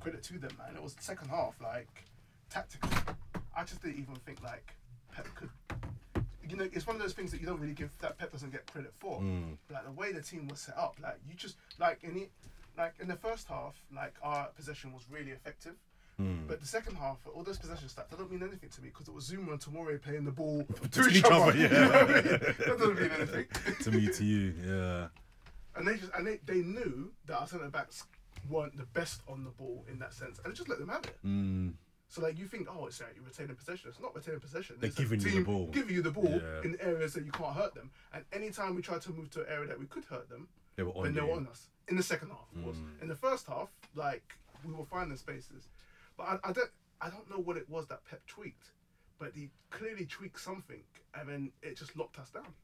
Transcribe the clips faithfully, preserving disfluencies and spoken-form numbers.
credit to them, man. It was the second half, like tactically. I just didn't even think like Pep could. You know, it's one of those things that you don't really give that Pep doesn't get credit for. Mm. Like the way the team was set up, like you just like in the, like in the first half, like our possession was really effective. Mm. But the second half, all those possession stats, they don't mean anything to me because it was Zuma and Tomori playing the ball to, To each each other. other, You yeah. know what I mean? That doesn't mean anything. To me, to you, yeah. And they just and they, they knew that our centre backs weren't the best on the ball in that sense, and they just let them have it. Mm. So like you think, oh, it's like you're retaining possession. It's not retaining possession. They're It's giving a you the team ball. Giving you the ball Yeah. in areas that you can't hurt them. And anytime we tried to move to an area that we could hurt them, They were on then they you. were on us. In the second half, of course. Mm. In the first half, like we were finding spaces, but I, I don't I don't know what it was that Pep tweaked, but he clearly tweaked something, and then it just locked us down.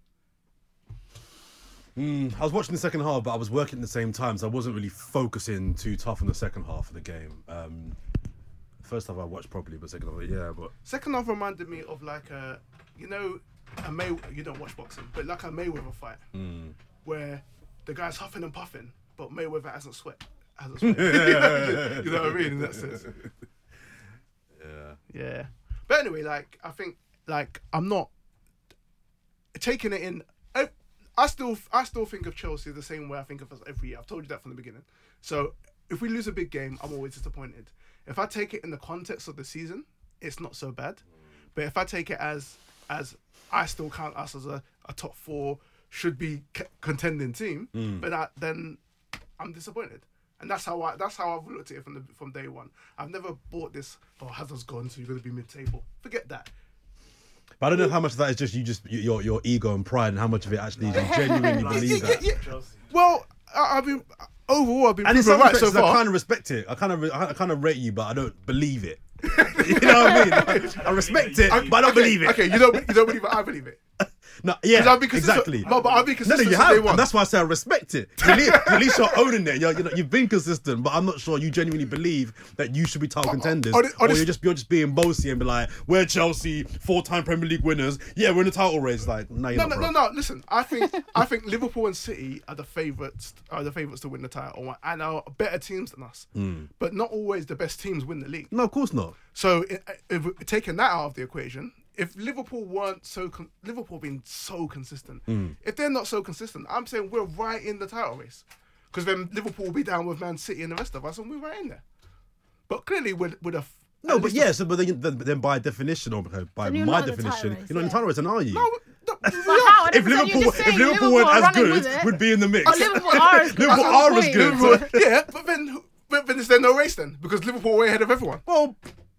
Mm, I was watching the second half, but I was working at the same time, so I wasn't really focusing too tough on the second half of the game. Um, first half I watched properly, but second half, yeah, but Second half reminded me of like a, you know, a May. You don't watch boxing, but like a Mayweather fight mm. where the guy's huffing and puffing, but Mayweather hasn't sweat. Hasn't sweat. You know what I mean? In that sense. yeah. Yeah. But anyway, like I think, like I'm not taking it in. I, I still, I still think of Chelsea the same way I think of us every year. I've told you that from the beginning. So if we lose a big game, I'm always disappointed. If I take it in the context of the season, it's not so bad. But if I take it as, as I still count us as a, a top four, should be c- contending team, Mm. but that, then I'm disappointed. And that's how I that's how I've looked at it from the from day one. I've never bought this, oh, Hazard's gone, so you're gonna be mid table. Forget that. But I don't know how much of that is just you, just your your ego and pride, and how much of it actually is you genuinely believe that. Yeah, yeah. Well, I, I've been overall I've been And in proven some right so respects, I far. kind of respect it. I kind of, I kind of rate you, but I don't believe it. You know what I mean? Like, I respect it, but I don't okay, believe it. Okay, you don't you don't believe it, I believe it. No, yeah, I've been consistent- exactly. No, but I've been No, consistent no, you since have. day one. And that's why I say I respect it. At least, at least you're owning it. You're, you know, you've been consistent, but I'm not sure you genuinely believe that you should be title contenders, on- on or this- you're just you're just being bossy and be like, we're Chelsea, four-time Premier League winners. Yeah, we're in the title race. Like, no, you're No, not, no, bro. no, no. Listen, I think I think Liverpool and City are the favourites are the favourites to win the title and are better teams than us. Mm. But not always the best teams win the league. No, of course not. So if, if taking that out of the equation, if Liverpool weren't so con- Liverpool being so consistent, Mm. if they're not so consistent, I'm saying we're right in the title race, because then Liverpool will be down with Man City and the rest of us, and we're right in there. But clearly, with with a No, at but least yeah, so but then, then then by definition, or by Then you're my not in the title definition, race, you're not in the yeah. title race, and are you? a, no, no, But we how? are. If You're Liverpool, just if saying Liverpool Liverpool weren't are as running good, with it. we'd be in the mix. Oh, Liverpool are as good. Liverpool That's are the as point. good. Liverpool- yeah, but then but then is there no race then? Because Liverpool are way ahead of everyone. Well,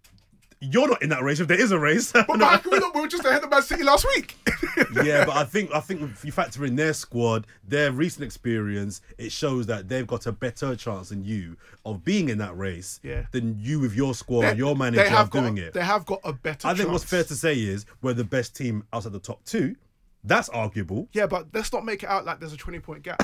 you're not in that race if there is a race. But how can we not? We were just ahead of Man City last week. Yeah, but I think I think if you factor in their squad, their recent experience, it shows that they've got a better chance than you of being in that race Yeah. than you with your squad, They- your manager they have of doing got, it. They have got a better. I think chance. what's fair to say is we're the best team outside the top two. That's arguable. Yeah, but let's not make it out like there's a twenty point gap.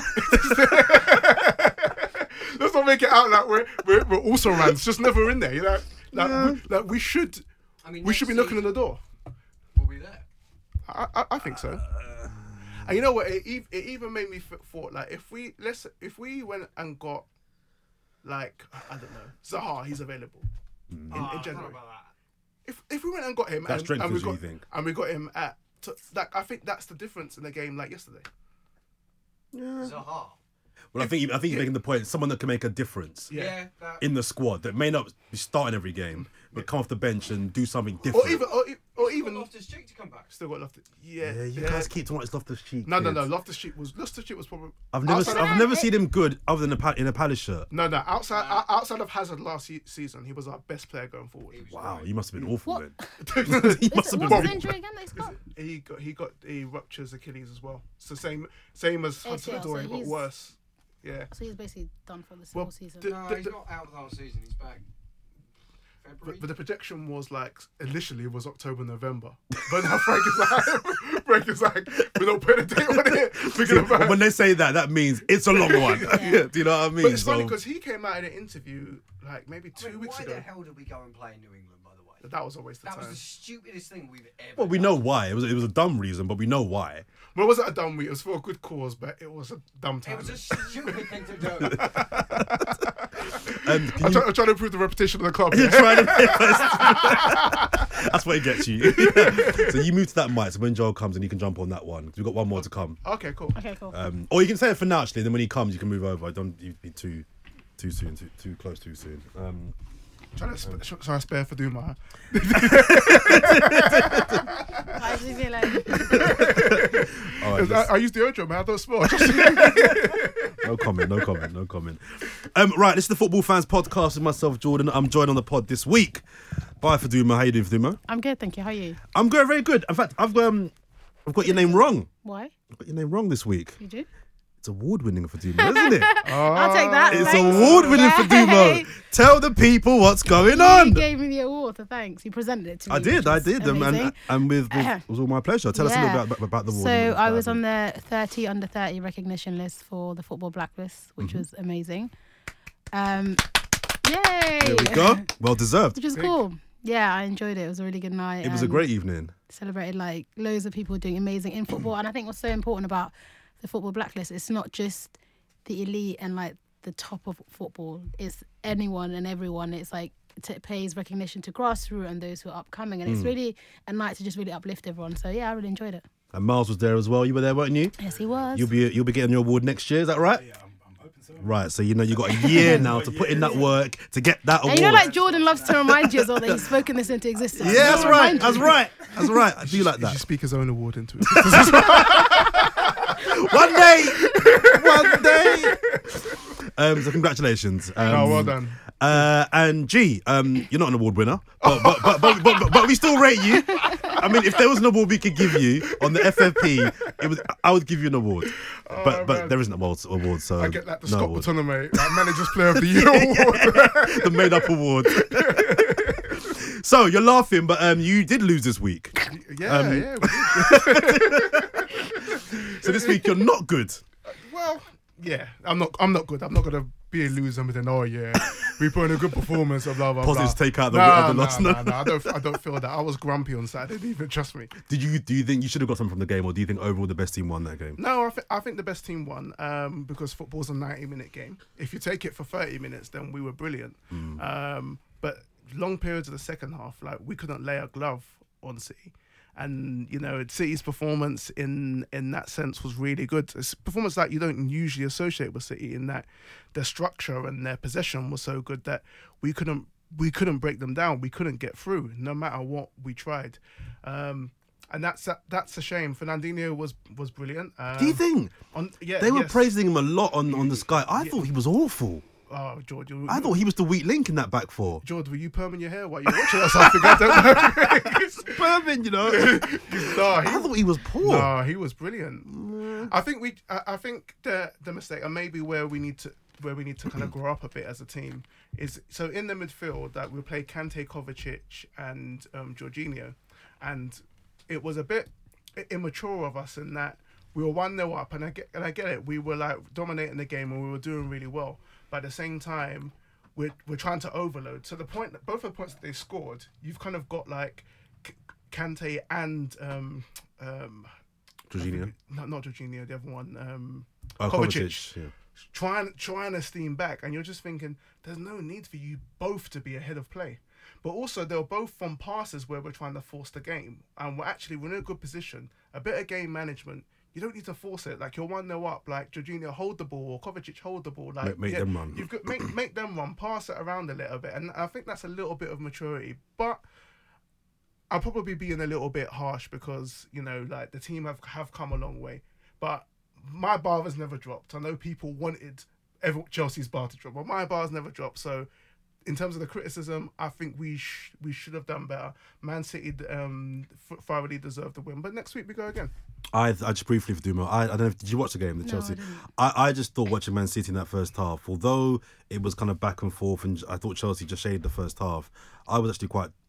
Let's not make it out like we're we're, we're also rans, just never in there. You know, like, Yeah. we, like we should I mean, we should be next knocking on the door. We'll be there. I I, I think so. And you know what? It, ev- it even made me f- thought like if we let's if we went and got like I don't know Zaha, he's available in, Oh, I in don't know January. about that. If if we went and got him, That and, strengthens and we you, got you think? and we got him at t- like I think that's the difference in the game like yesterday. Zaha. Well, I think I think you're making the point. Someone that can make a difference Yeah. Yeah. that, in the squad that may not be starting every game, but come off the bench and do something different. Or even or, e- or even even Loftus Cheek to come back. still got Loftus. Yeah, Yeah, you yeah. guys keep talking about Loftus Cheek. No, no, no. Loftus Cheek was Loftus Cheek was probably. I've never, outside I've of- never seen him good other than a pa- in a Palace shirt. No, no. Outside uh, outside of Hazard last se- season, he was our best player going forward. He was Wow, great. you must have been awful What? then. he must have been What's his really injury bad. again that he's got? he got he got he ruptures Achilles as well. So same same as A C L, Hudson so Odoi, but he's- worse. Yeah. So he's basically done for this Well, whole season. d- No, d- he's d- not out the whole season. He's back. February. But, but the projection was like initially it was October November, but now Frank is like Frank is like we're not putting a date on it. Thinking about When they say that, that means it's a long one. Yeah. Do you know what I mean? But it's funny So- because he came out in an interview like maybe I two mean, weeks why ago. the hell did we go and play in New England, by the way? That was a waste of That time. was the stupidest thing we've ever. Well, we done. know why. It was it was a dumb reason, but we know why. Well, it wasn't a dumb week. It was for a good cause, but it was a dumb It time. was a stupid thing to do. Um, can I'm, you, try, I'm trying to improve the reputation of the club. you're yeah? trying to That's what it gets you. So you move to that mic. So when Joel comes, and you can jump on that one. We've got one more to come. Okay, cool. Okay, cool. Um, or you can say it for now, actually. Then when he comes, you can move over. Don't you be too, too soon, too too close, too soon. Um, Trying to sp- trying to spare for Duma. Why does he feel like... all right, I, let's- I used deodorant, man. I don't smell. Just, no comment, no comment, no comment. Um, right, this is the Football Fans Podcast with myself, Jordan. I'm joined on the pod this week by Faduma. How you doing, Faduma? I'm good, thank you. How are you? I'm good, very good. In fact, I've um, I've got your name wrong. Why? I've got your name wrong this week. You do? It's award-winning Faduma, isn't it? I'll take that. It's thanks. award-winning Hey. Faduma. Tell the people what's going You on. gave me the award, so thanks. You presented it to me. I did, which I is did, um, amazing. and and with, with it was all my pleasure. Tell us a Yeah. little bit about, about the award. So and what I it's was about. on the thirty under thirty recognition list for the Football Blacklist, which Mm-hmm. was amazing. Um, yay! There we go. Well deserved. Which was cool. Yeah, I enjoyed it. It was a really good night. It was a um, great evening. Celebrated like loads of people doing amazing in football, and I think what's so important about the Football Blacklist, it's not just the elite and like the top of football. It's anyone and everyone. It's like it pays recognition to grassroots and those who are upcoming, and it's really a night to just really uplift everyone. So yeah, I really enjoyed it. And Miles was there as well. You were there, weren't you? Yes, he was. You'll be you'll be getting your award next year. Is that right? Yeah, I'm, I'm hoping so. Right. So you know you got a year now to put in that work to get that award. And you know, like Jordan loves to remind you as well that he's spoken this into existence. yeah, that's He'll right. remind you. That's right. That's right. I do like He should that. speak his own award into it. One day. One day. Um, so congratulations. Um, Oh, well done. Uh, and G, um, you're not an award winner, but but, but, but, but, but, but we still rate you. I mean, if there was an award we could give you on the F F P, it was I would give you an award. But but man. there isn't an award, award so I get that. The no Scott award. Batonome, like Manager's Player of the Year award. The made up award. So you're laughing, but um, you did lose this week. yeah, Um, yeah. we did. So this week you're not good. Well, yeah. I'm not. I'm not good. I'm not gonna be a loser and then, oh yeah, we put in a good performance. Blah blah blah. Positives take out the nah, of the nah, loss. Nah, nah, I don't. I don't feel that. I was grumpy on Saturday. Didn't even trust me. Did you do you think you should have got something from the game, or do you think overall the best team won that game? No, I, th- I think the best team won um, because football's a ninety minute game. If you take it for thirty minutes, then we were brilliant. Um, but long periods of the second half, like we couldn't lay a glove on City. And, you know, City's performance in, in that sense was really good. It's a performance that you don't usually associate with City, in that their structure and their possession was so good that we couldn't we couldn't break them down. We couldn't get through, no matter what we tried. Um, and that's a, that's a shame. Fernandinho was was brilliant. Um, Do you think On, yeah, they were yes. praising him a lot on, on the Sky? I thought he was awful. Oh, George, you, I thought he was the weak link in that back four. George, were you perming your hair while you were watching or something? I don't know. Pervin, you know. no, I he, thought he was poor. no, he was brilliant. I think we, I, I think the the mistake, and maybe where we need to where we need to kind of grow up a bit as a team, is so in the midfield that we play Kante, Kovacic, and um, Jorginho, and it was a bit immature of us in that we were one nil up, and I get and I get it. We were like dominating the game and we were doing really well, but at the same time, we're we're trying to overload. So the point, that both of the points that they scored, you've kind of got like K- Kante and um um Jorginho. no, not Jorginho, the other one, um Oh, Kovacic. Kovacic, yeah. trying trying to steam back, and you're just thinking there's no need for you both to be ahead of play. But also they were both from passes where we're trying to force the game, and we're actually we're in a good position. A bit of game management. You don't need to force it. Like you're one nil up. Like Jorginho, hold the ball, or Kovacic, hold the ball. Like Make- make them run. You've got make make them run. Pass it around a little bit, and I think that's a little bit of maturity. But I'll probably being a little bit harsh because you know, like the team have have come a long way. But my bar has never dropped. I know people wanted every, Chelsea's bar to drop, but my bar's never dropped. So in terms of the criticism, I think we sh- we should have done better. Man City um, f- thoroughly deserved the win, but next week we go again. I I just briefly for Duma. I I don't know. If, did you watch the game, the No, Chelsea? I didn't. I, I just thought watching Man City in that first half, although it was kind of back and forth, and I thought Chelsea just shaded the first half. I was actually quite.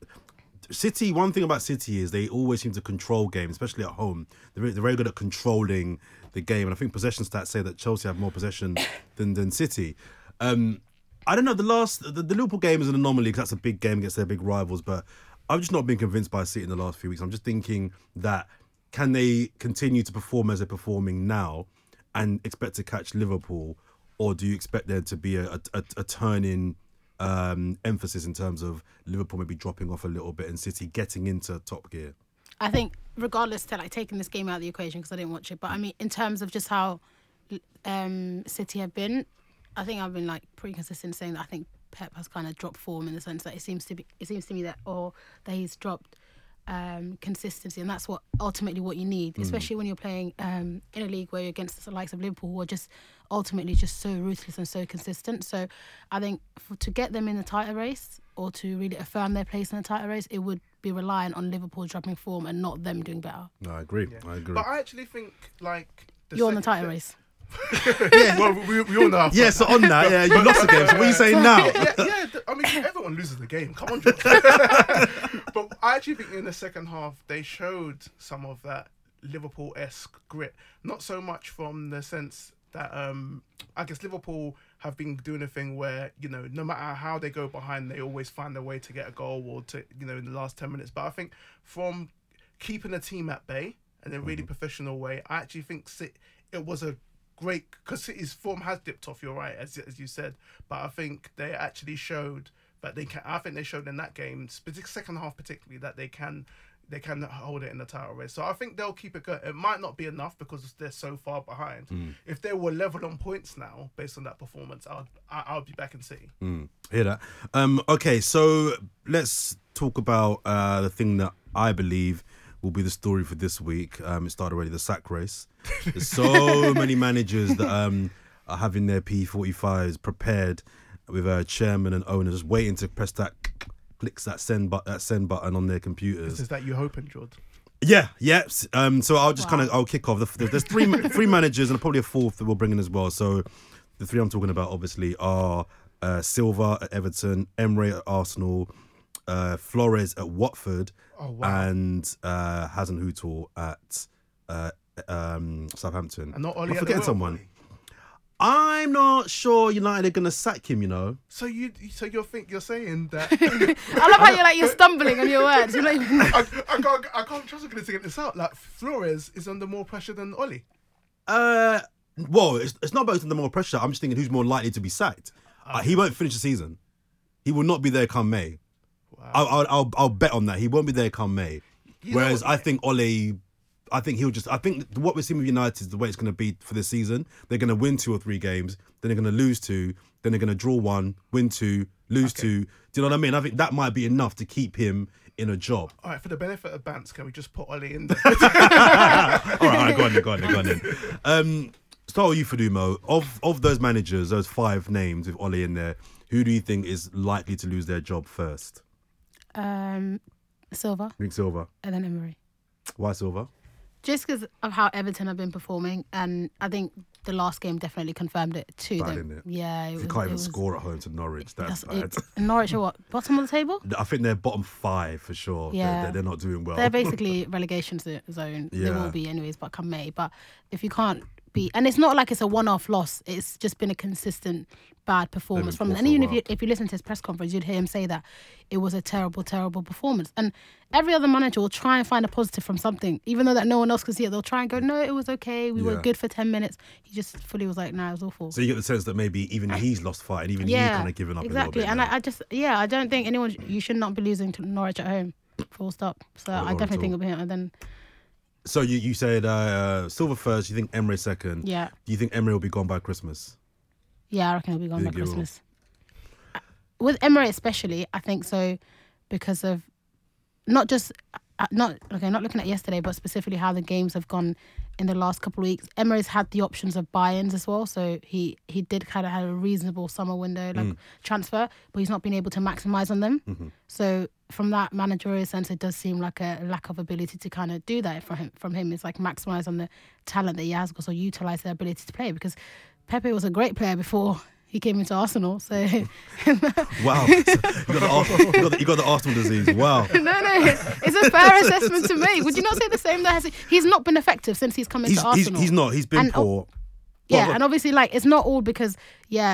City. One thing about City is they always seem to control games, especially at home. They're very, they're very good at controlling the game, and I think possession stats say that Chelsea have more possession than than City. Um, I don't know. The last the, the Liverpool game is an anomaly because that's a big game against their big rivals. But I've just not been convinced by City in the last few weeks. I'm just thinking that can they continue to perform as they're performing now and expect to catch Liverpool, or do you expect there to be a a, a turning um, emphasis in terms of Liverpool maybe dropping off a little bit and City getting into top gear? I think regardless to like taking this game out of the equation because I didn't watch it, but I mean in terms of just how um, City have been, I think I've been like pretty consistent saying that I think Pep has kind of dropped form in the sense that it seems to be it seems to me that or that he's dropped um, consistency, and that's what ultimately what you need, mm. especially when you're playing um, in a league where you're against the likes of Liverpool, who are just ultimately just so ruthless and so consistent. So I think for, to get them in the title race or to really affirm their place in the title race, it would be reliant on Liverpool dropping form and not them doing better. No, I agree. Yeah. I agree. But I actually think like the you're on the second title thing- race. yeah, well, we, we all know. Yeah, so on that, yeah, you lost the game. So what are you saying now? yeah, yeah, th- I mean, everyone loses the game. Come on, John. But I actually think in the second half they showed some of that Liverpool-esque grit. Not so much from the sense that um, I guess Liverpool have been doing a thing where, you know, no matter how they go behind, they always find a way to get a goal or to, you know, in the last ten minutes. But I think from keeping the team at bay in a really mm-hmm. professional way, I actually think it was a great, because City's form has dipped off, you're right, as as you said, but I think they actually showed that they can, I think they showed in that game, second half particularly, that they can they can hold it in the title race. So I think they'll keep it going. It might not be enough because they're so far behind. Mm. If they were level on points now, based on that performance, I'll, I'll be back in City. Mm. Hear that? Um, okay, so let's talk about uh, the thing that I believe will be the story for this week. Um, it started already, the sack race. There's so many managers that um, are having their P forty-fives prepared with a chairman and owner just waiting to press that, clicks that send, but, that send button on their computers. Is that you hoping, George? Yeah, yeah. Um, so I'll just wow. kind of, I'll kick off. There's three three managers and probably a fourth that we'll bring in as well. So the three I'm talking about obviously are uh, Silva at Everton, Emery at Arsenal, uh, Flores at Watford, oh, wow. and uh, Hasenhüttl at uh, um, Southampton. And not Oli I'm at forgetting the someone. Oli. I'm not sure United are going to sack him, you know. So you, so you're think you're saying that? I love how you're like you're stumbling on your words. You're not even... I, I can't, I can't trust you to get this out. Like Flores is under more pressure than Oli. Uh, well, it's, it's not about under more pressure. I'm just thinking who's more likely to be sacked. Uh, he won't finish the season. He will not be there come May. Wow. I'll, I'll, I'll, I'll bet on that. He won't be there come May. You Whereas I think Ole, I think he'll just, I think what we're seeing with United is the way it's going to be for this season. They're going to win two or three games, then they're going to lose two, then they're going to draw one, win two, lose okay. two. Do you know what I mean? I think that might be enough to keep him in a job. All right, for the benefit of Bants, can we just put Ole in there? all, right, all right, go on then, go on then, go on then. Um, start with you, Fadumo. Of, of those managers, those five names with Ole in there, who do you think is likely to lose their job first? Um, Silva. I think Silva. And then Emery. Why Silva? Just because of how Everton have been performing, and I think the last game definitely confirmed it too. Bad, them. isn't it? Yeah, it you was, can't even was, score at home to Norwich. That's, that's bad. It, Norwich are what? Bottom of the table? I think they're bottom five for sure. Yeah. They're, they're not doing well. They're basically relegation zone. Yeah. They will be anyways, but come May. But if you can't be, and it's not like it's a one-off loss. It's just been a consistent bad performance from him. And even if you if you listen to his press conference, you'd hear him say that it was a terrible, terrible performance. And every other manager will try and find a positive from something, even though that no one else can see it. They'll try and go, no, it was okay. We yeah. were good for ten minutes. He just fully was like, nah, it was awful. So you get the sense that maybe even he's lost fight, and even yeah, he's kind of given up exactly. a little bit. And now. I, I just, yeah, I don't think anyone. You should not be losing to Norwich at home. Full stop. So oh, I definitely think it'll be him. And then. So you, you said uh, Silva first, you think Emery second. Yeah. Do you think Emery will be gone by Christmas? Yeah, I reckon he'll be gone by Christmas. With Emery especially, I think so because of not just, not okay, not looking at yesterday, but specifically how the games have gone in the last couple of weeks. Emery's had the options of buy-ins as well, so he, he did kind of have a reasonable summer window like mm. transfer, but he's not been able to maximise on them. Mm-hmm. So from that managerial sense, it does seem like a lack of ability to kind of do that from him. From him, it's like maximise on the talent that he has, also utilise their ability to play, because Pepe was a great player before he came into Arsenal. So wow, so you, got the, you, got the, you got the Arsenal disease. Wow. no, no, it's a fair assessment to make. Would you not say the same? That has, he's not been effective since he's come into he's, Arsenal. He's, he's not. He's been and, poor. Yeah, well, and obviously, like, it's not all because yeah,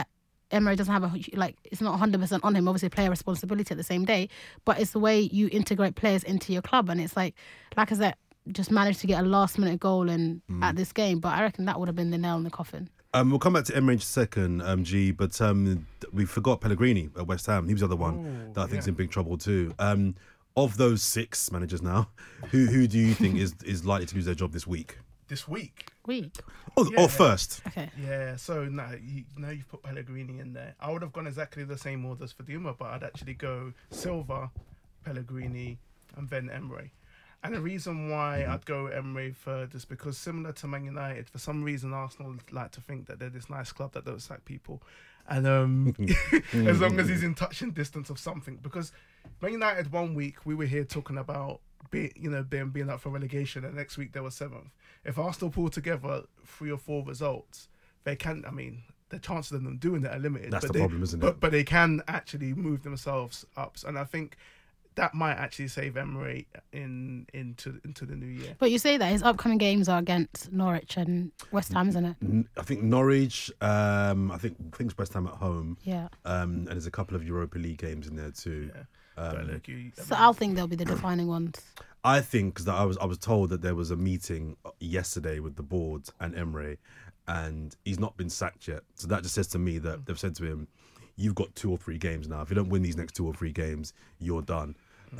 Emery doesn't have a like. It's not one hundred percent on him. Obviously, player responsibility at the same day, but it's the way you integrate players into your club, and it's like, like I said, just managed to get a last minute goal and Mm. at this game. But I reckon that would have been the nail in the coffin. Um, we'll come back to Emery in a second, um, G, but um, we forgot Pellegrini at West Ham. He was the other one Oh, that I think's yeah. in big trouble too. Um, of those six managers now, who who do you think is, is likely to lose their job this week? This week. Week. Or, Yeah. or first? Okay. Yeah, so now you now you've put Pellegrini in there. I would have gone exactly the same order as Faduma, but I'd actually go Silva, Pellegrini, and then Emery. And the reason why I'd go Emery third is because, similar to Man United, for some reason Arsenal like to think that they're this nice club that don't sack people, and um, as long as he's in touching distance of something. Because Man United one week we were here talking about be, you know them being up for relegation, and next week they were seventh. If Arsenal pull together three or four results, they can. I mean, the chances of them doing that are limited. That's but the they, problem, isn't it? But but they can actually move themselves up, and I think that might actually save Emery in into into the new year. But you say that his upcoming games are against Norwich and West Ham, isn't it? N- I think Norwich, um, I think I think it's West Ham at home, Yeah. um, and there's a couple of Europa League games in there too. Yeah. Um, But look, you, I So mean, I'll think they'll be the defining ones. I think because I was I was told that there was a meeting yesterday with the board and Emery, and he's not been sacked yet. So that just says to me that they've said to him, "You've got two or three games now. If you don't win these next two or three games, you're done."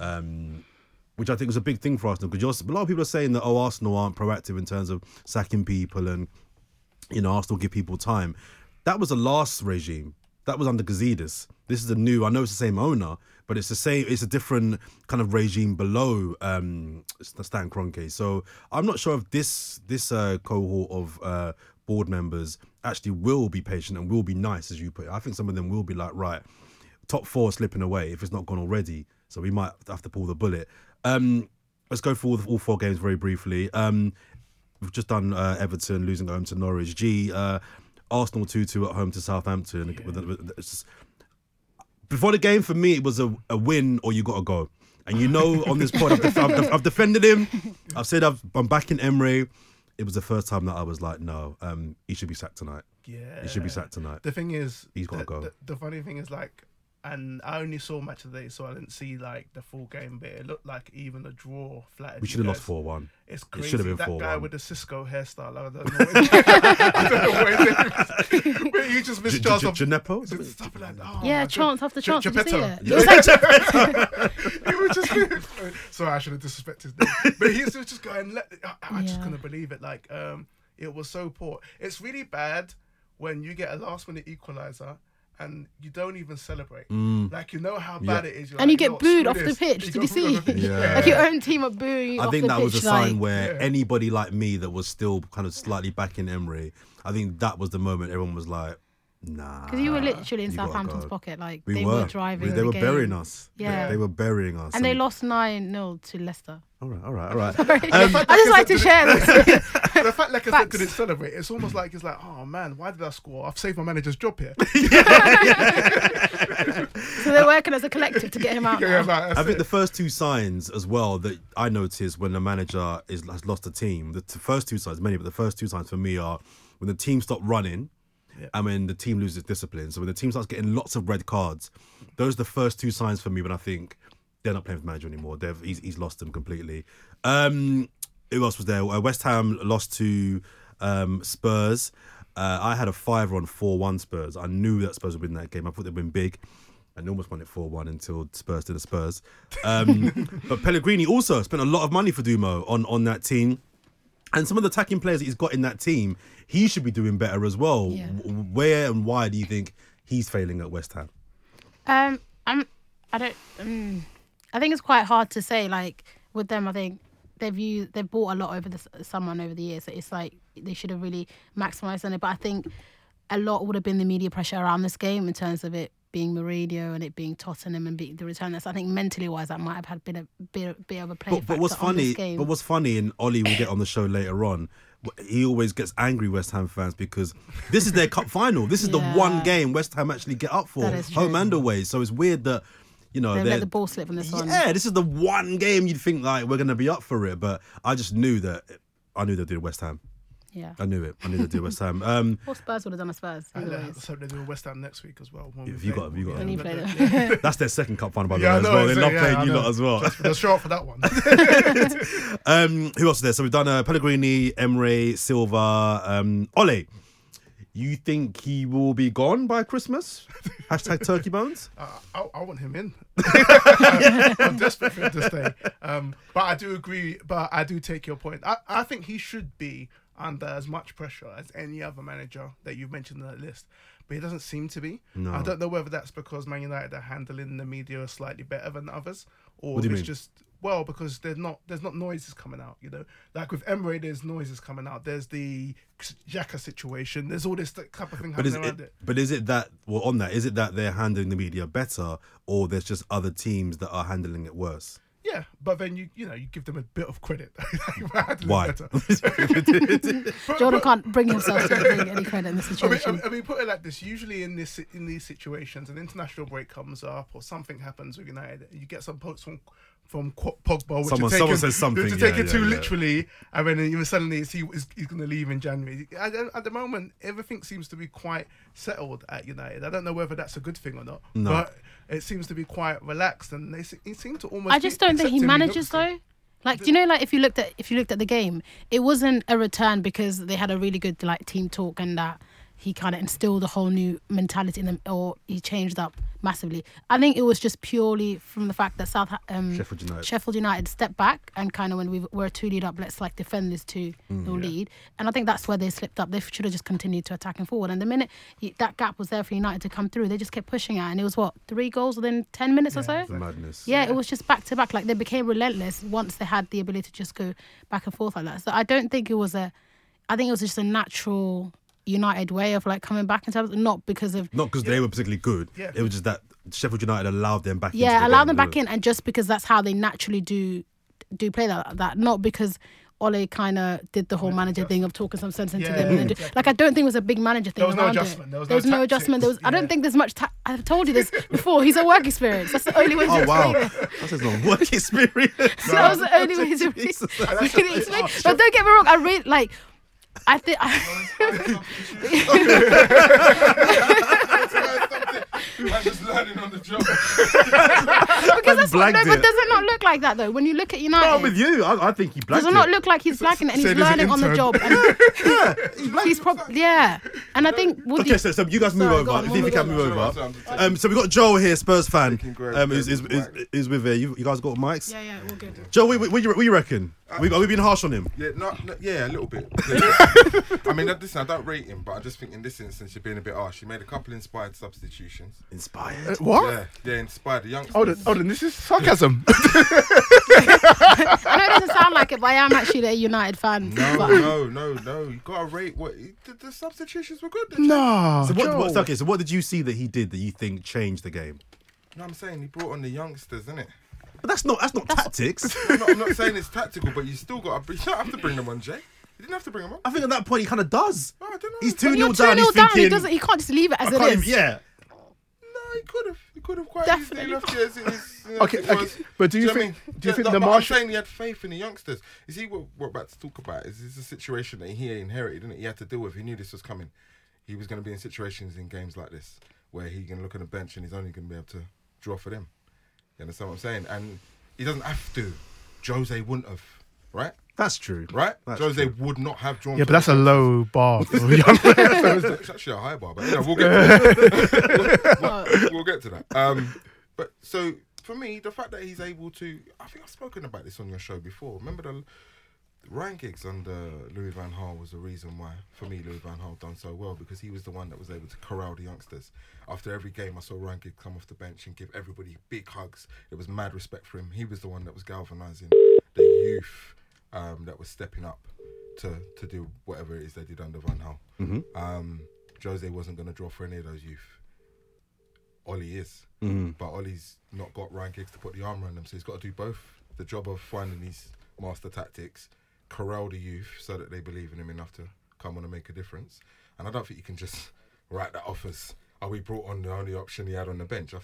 Um, which I think is a big thing for Arsenal, because a lot of people are saying that, oh, Arsenal aren't proactive in terms of sacking people, and you know, Arsenal give people time. That was the last regime. That was under Gazidis. This is a new. I know it's the same owner, but it's the same. It's a different kind of regime below um, Stan Kroenke. So I'm not sure if this this uh, cohort of uh, board members actually will be patient and will be nice, as you put it. I think some of them will be like, right, top four slipping away if it's not gone already. So we might have to pull the bullet. Um, let's go through all, all four games very briefly. Um, we've just done uh, Everton losing at home to Norwich. G, uh, Arsenal two two at home to Southampton. Yeah. With, with, it's just, before the game, for me, it was a, a win or you got to go. And you know, on this point, I've, def- I've, def- I've defended him. I've said I've, I'm backing Emery. It was the first time that I was like, no, um, he should be sacked tonight. yeah, He should be sacked tonight. The thing is, He's gotta the, go. The, the funny thing is, like, and I only saw match of the day, so I didn't see like the full game. But it looked like even a draw flattered. We you should have lost guys. four one. It's It crazy. should have been that four guy one. with the Cisco hairstyle. I don't know. What I don't know what it is. But you just missed chance of Gineppo? just stuff like that. Oh, Yeah, my chance God. after chance. Did you see Geppetto. it? It was like It was just. Sorry, I should have disrespected his name. But he's just going. Let, I, I just Yeah. couldn't believe it. Like, um, it was so poor. It's really bad when you get a last minute equaliser and you don't even celebrate. Mm. Like, you know how Yeah. bad it is. You're And you like, get "Yo, booed screw off the this." pitch. You Did got you booed see? off the pitch. Yeah. like your own team are booing you I off think the that pitch. was a like, sign where Yeah. anybody like me that was still kind of slightly backing Emery, I think that was the moment everyone was like, nah. Because you were literally in you gotta Southampton's go. pocket. Like We they were. were, driving. We- they the were game. burying us. Yeah. They were burying us. And they lost nine nil to Leicester. All right, all right, all right. I just like to share this. The fact like I said Facts. didn't celebrate, it's almost like it's like, oh man, why did I score? I've saved my manager's job here. So they're working as a collective to get him out. Yeah, now. like, that's I think it. the first two signs as well that I noticed when the manager is, has lost a team, the t- first two signs, many, but the first two signs for me are when the team stop running Yeah. and when the team loses discipline. So when the team starts getting lots of red cards, those are the first two signs for me when I think they're not playing for the manager anymore. They've, he's, he's lost them completely. Um, who else was there? Uh, West Ham lost to um, Spurs. Uh, I had a fiver on four one Spurs. I knew that Spurs would win that game. I thought they'd win big. And they almost won it four one until Spurs did the Spurs. Um, but Pellegrini also spent a lot of money for Dumo on, on that team. And some of the attacking players that he's got in that team, he should be doing better as well. Yeah. W- Where and why do you think he's failing at West Ham? Um, I'm. I don't. Um, I think it's quite hard to say. Like with them, I think they've used they've bought a lot over the s- someone over the years. So it's like they should have really maximised on it. But I think a lot would have been the media pressure around this game in terms of it being Mourinho and it being Tottenham and being the return. That's I think mentally wise that might have had been a bit, bit of a play But, but what's factor on funny, this game. but what's funny, and Ollie will get on the show later on. He always gets angry West Ham fans because this is their cup final. This is the Yeah. one game West Ham actually get up for, That is home true. and away. So it's weird that you know They've they're- let the ball slip on this one. Yeah, this is the one game you'd think like we're going to be up for it, but I just knew that I knew they did West Ham. Yeah. I knew it. I knew they'd do West Ham. Um, Or Spurs would have done a Spurs. And Either uh, ways. so they're doing West Ham next week as well. when Yeah, we have you play got- have you got them. When you but play they- them. yeah. that's their second cup final, by the Yeah, way, I as know, well. They so, love yeah, playing I you know. lot as well. Just, they'll show up for that one. Um, who else is there? So we've done uh, Pellegrini, Emre, Silva, um, Ole. You think he will be gone by Christmas? Hashtag turkey bones. Uh, I, I want him in. I'm desperate for him to stay. Um, but I do agree. But I do take your point. I, I think he should be under as much pressure as any other manager that you've mentioned in that list. But he doesn't seem to be. No. I don't know whether that's because Man United are handling the media slightly better than others, or What do you it's mean? just well because there's not there's not noises coming out. You know, like with Emre, there's noises coming out. There's the Xhaka situation. There's all this type of thing But is happening around it, it. but is it that, well, on that, is it that they're handling the media better, or there's just other teams that are handling it worse? Yeah, but then you you know you give them a bit of credit. We're handling it Why? better. But- Jordan but- can't bring himself to bring any credit in this I mean, situation. I mean, put it like this: usually in this in these situations, an international break comes up or something happens with United, you get some posts from from Qu- Pogba, which Someone- are taken, someone says something, which are yeah, taken yeah, too yeah. literally, and then even suddenly it's he, he's, he's going to leave in January. At, at the moment, everything seems to be quite settled at United. I don't know whether that's a good thing or not, No. but it seems to be quite relaxed, and they se- he seem to almost. I just don't think he manages though. Like, do you know, like if you looked at if you looked at the game, it wasn't a return because they had a really good like team talk and that he kind of instilled a whole new mentality in them, or he changed up massively. I think it was just purely from the fact that South um, Sheffield United. Sheffield United stepped back and kind of when we were two lead up, let's like defend this two nil lead, and I think that's where they slipped up. They should have just continued to attack and forward. And the minute he, that gap was there for United to come through, they just kept pushing out, and it was what three goals within ten minutes or so. It's madness. Yeah, it was just back to back. Like they became relentless once they had the ability to just go back and forth like that. So I don't think it was a. I think it was just a natural United way of like coming back in terms, not because of Not because they were particularly good. Yeah. It was just that Sheffield United allowed them back. yeah, into the allow game, them back yeah. in, and just because that's how they naturally do do play that. that not because Ole kind of did the whole manager thing of talking some sense into Yeah, them. And then do, exactly. like I don't think it was a big manager thing. There was no around it. adjustment. There was There no was no adjustment. There was. tactics. I don't Yeah. think there's much. Ta- I've told you this before. He's a work experience. That's the only way to Oh wow, explain it. that's his long work experience. That was the only way to Jesus. really explain. But don't get me wrong. I really like. I think. I'm just learning on the job. Because that's what, blagged no, but it. does it not look like that though? When you look at United, No, I'm with you. I, I think he blacked does it not it. look like he's blagging it and say he's there's an learning on the intern. job? And he's probably yeah. And I think would Okay, so, so you guys move Sorry, over. go on, See if you move can on. move over. Sorry, sorry. Um, so we got Joel here, Spurs fan. Taking great- Um, is is great is, mic. is with uh, you. You guys got mics? yeah, yeah, all good. Joel, what, what, what, you, what you reckon? We have we been harsh on him? Yeah, no, no, yeah, a little bit. I mean, listen, I don't rate him, but I just think in this instance you're being a bit harsh. He made a couple inspired substitutions. Inspired. What? Yeah, yeah, inspired the youngsters. Hold on, hold on. This is sarcasm. I know it doesn't sound like it, but I am actually a United fan. No, but no, no, no. You gotta rate what the, the substitutions were good. The no. So what, Joe. what? Okay, so what did you see that he did that you think changed the game? You know what I'm saying? He brought on the youngsters, innit? But that's not that's not tactics. I'm not, I'm not saying it's tactical, but you still got to. You don't have to bring them on, Jay. You didn't have to bring them on. I think at that point he kind of does. Oh, I don't know. He's But two When nil you're two down. He's nil down, he thinking. doesn't. He can't just leave it as I it can't is. even- yeah. No, he could have. He could have quite Definitely. easily left it as it is. You know, Okay, as it okay, was. but do you know what I think- mean? do you Yeah, think no, the but Marshall- I'm saying he had faith in the youngsters. You see what we're about to talk about is this is a situation that he inherited, didn't it? He had to deal with. He knew this was coming. He was going to be in situations in games like this where he can look at the bench and he's only going to be able to draw for them. You understand what I'm saying? And he doesn't have to. Jose wouldn't have, right? That's true. Right? That's Jose true. would not have drawn. Yeah, for but that's a the low bar. For young youngsters. It's actually a high bar, but you know, we'll get to that. we'll, we'll get to that. Um, but so for me, the fact that he's able to, I think I've spoken about this on your show before. Remember the Ryan Giggs under Louis van Gaal was the reason why, for me, Louis van Gaal done so well, because he was the one that was able to corral the youngsters. After every game, I saw Ryan Giggs come off the bench and give everybody big hugs. There was mad respect for him. He was the one that was galvanising the youth um, that was stepping up to to do whatever it is they did under Van Gaal. Mm-hmm. Um, Jose wasn't going to draw for any of those youth. Ollie is. Mm-hmm. But Ollie's not got Ryan Giggs to put the arm around them, so he's got to do both. The job of finding these master tactics, corral the youth so that they believe in him enough to come on and make a difference. And I don't think you can just write that off as, oh, we brought on the only option he had on the bench. I think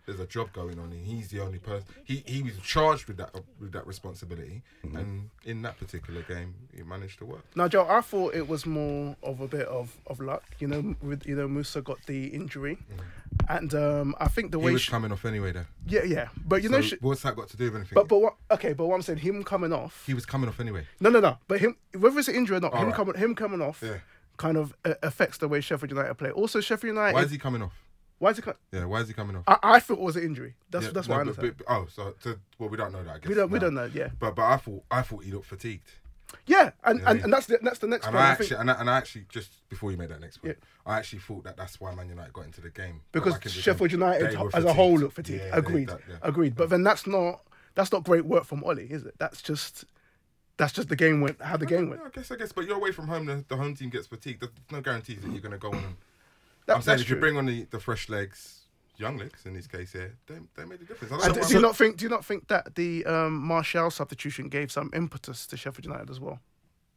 there's a job going on, and he's the only person. He he was charged with that with that responsibility, mm-hmm. and in that particular game, he managed to work. Now, Joe, I thought it was more of a bit of, of luck. You know, with you know, Musa got the injury, mm-hmm. and um, I think the he way was sh- coming off anyway, though. Yeah, yeah, but you so know, sh- what's that got to do with anything? But but what? Okay, but what I'm saying, him coming off. He was coming off anyway. No, no, no. But him, whether it's an injury or not, All him right. coming him coming off. Yeah. Kind of uh, affects the way Sheffield United play. Also, Sheffield United. Why is he coming off? Why is he? Co- yeah, why is he coming off? I, I thought it was an injury. That's yeah, that's no, what I but, understand. but, oh, so, so well, we don't know that. I guess, we don't we no. don't know. Yeah. But but I thought I thought he looked fatigued. Yeah, and, Yeah, and, yeah. and that's the that's the next And point. I I actually think, and I, and I actually just before you made that next point, Yeah. I actually thought that that's why Man United got into the game. because Back in the Sheffield game, United they were as a fatigued. whole look fatigued. Yeah, they- Agreed. that- yeah. Agreed. But then that's not that's not great work from Ollie, is it? That's just that's just the game went how the game went. No, I guess I guess, but you're away from home. The, the home team gets fatigued. There's no guarantees that you're going to go on. And, That- I'm saying that's if you true. bring on the, the fresh legs, young legs in this case here, they they made a difference. I don't And know do, why do you Man- not think? Do you not think that the um, Martial substitution gave some impetus to Sheffield United as well?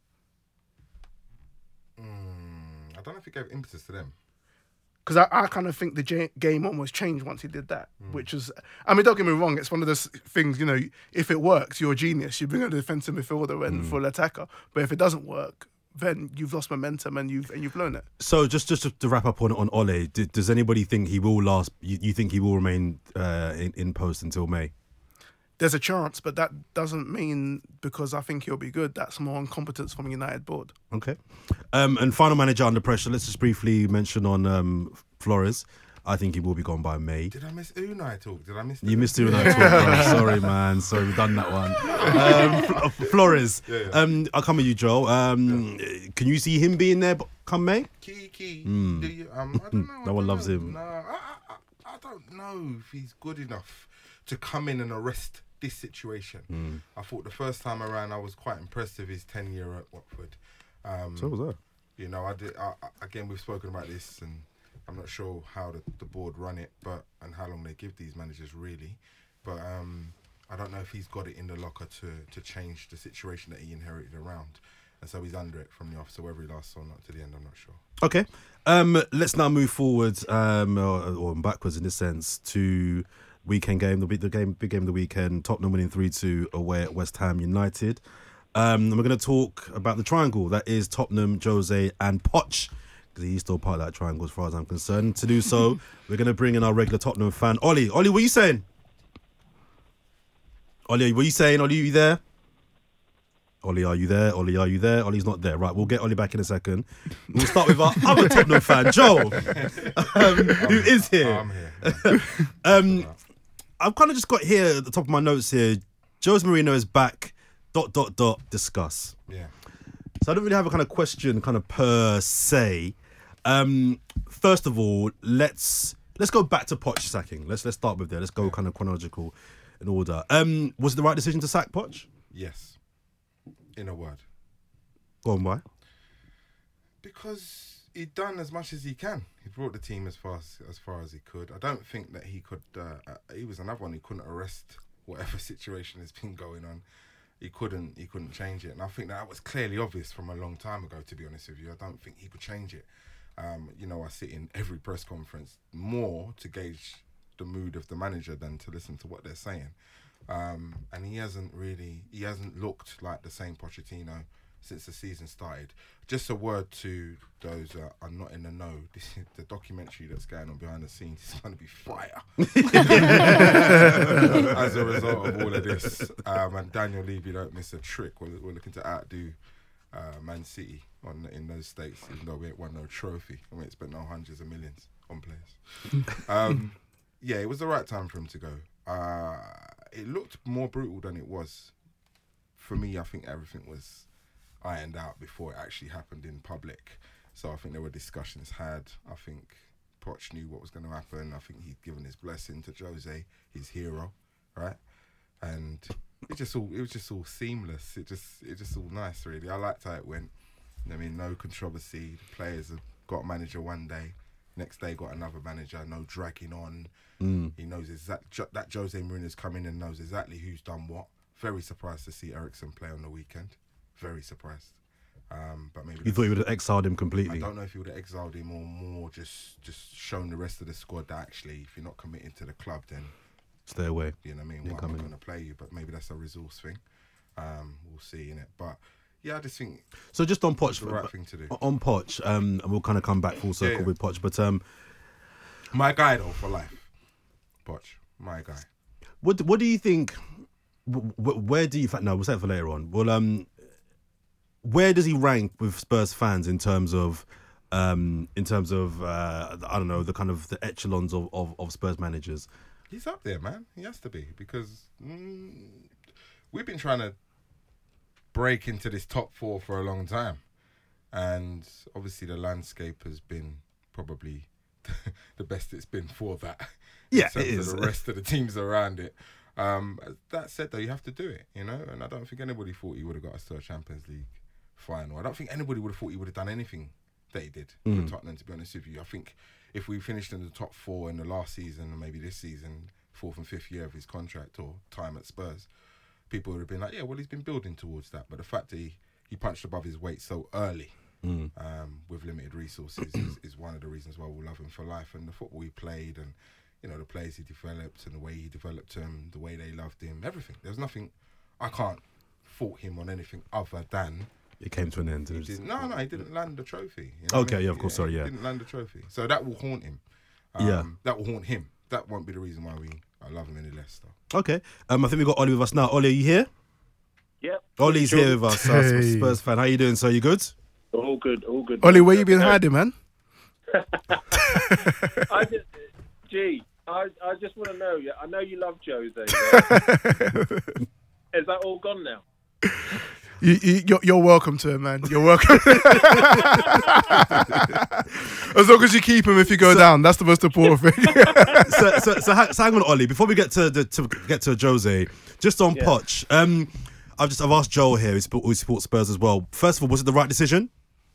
Mm, I don't know if it gave impetus to them. Because I, I kind of think the j- game almost changed once he did that, which is, I mean, don't get me wrong, it's one of those things, you know, if it works, you're a genius. You bring a defensive midfielder and full attacker. But if it doesn't work, then you've lost momentum and you've and you've blown it. So just just to wrap up on on Ole, d- does anybody think he will last? You, you think he will remain uh, in, in post until May? There's a chance, but that doesn't mean because I think he'll be good. That's more incompetence from the United board. Okay. Um, and final manager under pressure. Let's just briefly mention on um, Flores. I think he will be gone by May. Did I miss Unai talk? Did I miss? You the- missed it when I talked. Bro. Sorry, man. Sorry, we've done that one. Um, F- Flores. Yeah, yeah. Um, I'll come with you, Joe. Um, Can you see him being there b- come May? Key, key. Mm. Do you, um, I don't know. I No one don't loves know. him. No, I, I, I I don't know if he's good enough to come in and arrest this situation. Mm. I thought the first time around I was quite impressed with his tenure at Watford. Um, So was that. You know, I did. I, I- again, we've spoken about this, and I'm not sure how the, the board run it, but and how long they give these managers really. But um, I don't know if he's got it in the locker to to change the situation that he inherited around, and so he's under it from the off. So whether he lasts or not to the end, I'm not sure. Okay. Um, let's now move forward, um, or, or backwards in this sense, to weekend game, the big the game, big game of the weekend. Tottenham winning three two away at West Ham United. Um, and we're going to talk about the triangle that is Tottenham, Jose, and Poch. Because he's still part of that triangle as far as I'm concerned. To do so, we're going to bring in our regular Tottenham fan, Ollie. Ollie, what are you saying? Ollie, what are you saying? Ollie, are you there? Ollie, are you there? Ollie, are you there? Ollie's not there. Right, we'll get Ollie back in a second. We'll start with our other Tottenham fan, Joe, um, who is here. I'm here. Um, I've kind of just got here at the top of my notes here. Jose Mourinho is back. Dot dot dot. Discuss. Yeah. So I don't really have a kind of question, kind of per se. Um, first of all, let's let's go back to Poch sacking. Let's let's start with there. Let's go kind of chronological in order. Um, was it the right decision to sack Poch? Yes. In a word. Go on, why? Because he'd done as much as he can. He brought the team as far as, as far as he could. I don't think that he could. Uh, uh, he was another one who couldn't arrest whatever situation has been going on. He couldn't. He couldn't change it, and I think that was clearly obvious from a long time ago. To be honest with you, I don't think he could change it. Um, you know, I sit in every press conference more to gauge the mood of the manager than to listen to what they're saying. Um, and he hasn't really. He hasn't looked like the same Pochettino since the season started. Just a word to those that are not in the know. This, the documentary that's going on behind the scenes is going to be fire. As a result of all of this. Um, and Daniel Levy don't miss a trick. We're, we're looking to outdo uh, Man City on in those stakes, even though we ain't won no trophy and we ain't spent no hundreds of millions on players. um, yeah, it was the right time for him to go. Uh, it looked more brutal than it was. For me, I think everything was ironed out before it actually happened in public. So I think there were discussions had. I think Poch knew what was going to happen. I think he'd given his blessing to Jose, his hero, right? And it just all it was just all seamless. It just it just all nice, really. I liked how it went. I mean, no controversy. The players have got a manager one day, next day got another manager. No dragging on. Mm. He knows exactly that Jose Mourinho's come in and knows exactly who's done what. Very surprised to see Eriksen play on the weekend. Very surprised. Um, but maybe You thought he would have exiled him completely. I don't know if he would have exiled him or more just just shown the rest of the squad that actually, if you're not committing to the club, then Stay away. you know what I mean. You're Well, I'm not coming. going to play you, but maybe that's a resource thing. Um, we'll see in it. But yeah, I just think So just on Poch, it's the right thing to do. on Poch, um, and we'll kind of come back full circle Yeah, yeah. with Poch. But um, My guy though for life, Poch, my guy. what what do you think? wh- wh- Where do you? in fact, No, we'll save it for later on. Well, um, where does he rank with Spurs fans in terms of, um, in terms of uh, I don't know, the kind of the echelons of, of, of Spurs managers? He's up there, man. He has to be because mm, we've been trying to break into this top four for a long time, and obviously the landscape has been probably the best it's been for that. in Yeah, it terms of is. The rest of the teams around it. Um, that said, though, you have to do it, you know. And I don't think anybody thought he would have got us to a Champions League final. I don't think anybody would have thought he would have done anything that he did Mm. for Tottenham. To be honest with you, I think if we finished in the top four in the last season, and maybe this season, fourth and fifth year of his contract or time at Spurs, people would have been like, yeah, well, he's been building towards that. But the fact that he, he punched above his weight so early Mm. um, with limited resources is, is one of the reasons why we'll love him for life. And the football he played and, you know, the players he developed and the way he developed them, the way they loved him, everything. There's nothing, I can't fault him on anything other than It came to an end. he It was- didn't, no, no, he didn't land the trophy. You know what Okay, I mean? yeah, of course, sorry, yeah. He didn't land the trophy. So that will haunt him. Um, Yeah. That will haunt him. That won't be the reason why we I love him any less, though. Okay, um, I think we got Ollie with us now. Ollie, are you here? Yep. Ollie's Sure. here with us. uh, Hey. Spurs fan. How you doing? So you good? All good, all good. Ollie, where you been Uh, hiding, man? I just, gee, I, I just want to know. Yeah, I know you love Jose. Yeah? Is that all gone now? You, you, you're, you're welcome to him, man. You're welcome. As long as you keep him if you go down, that's the most important thing. so, so, so, hang, so hang on, Ollie. Before we get to the to get to Jose, just on Yeah. Poch. Um, I've just I've asked Joel here, who support- who supports Spurs as well. First of all, was it the right decision?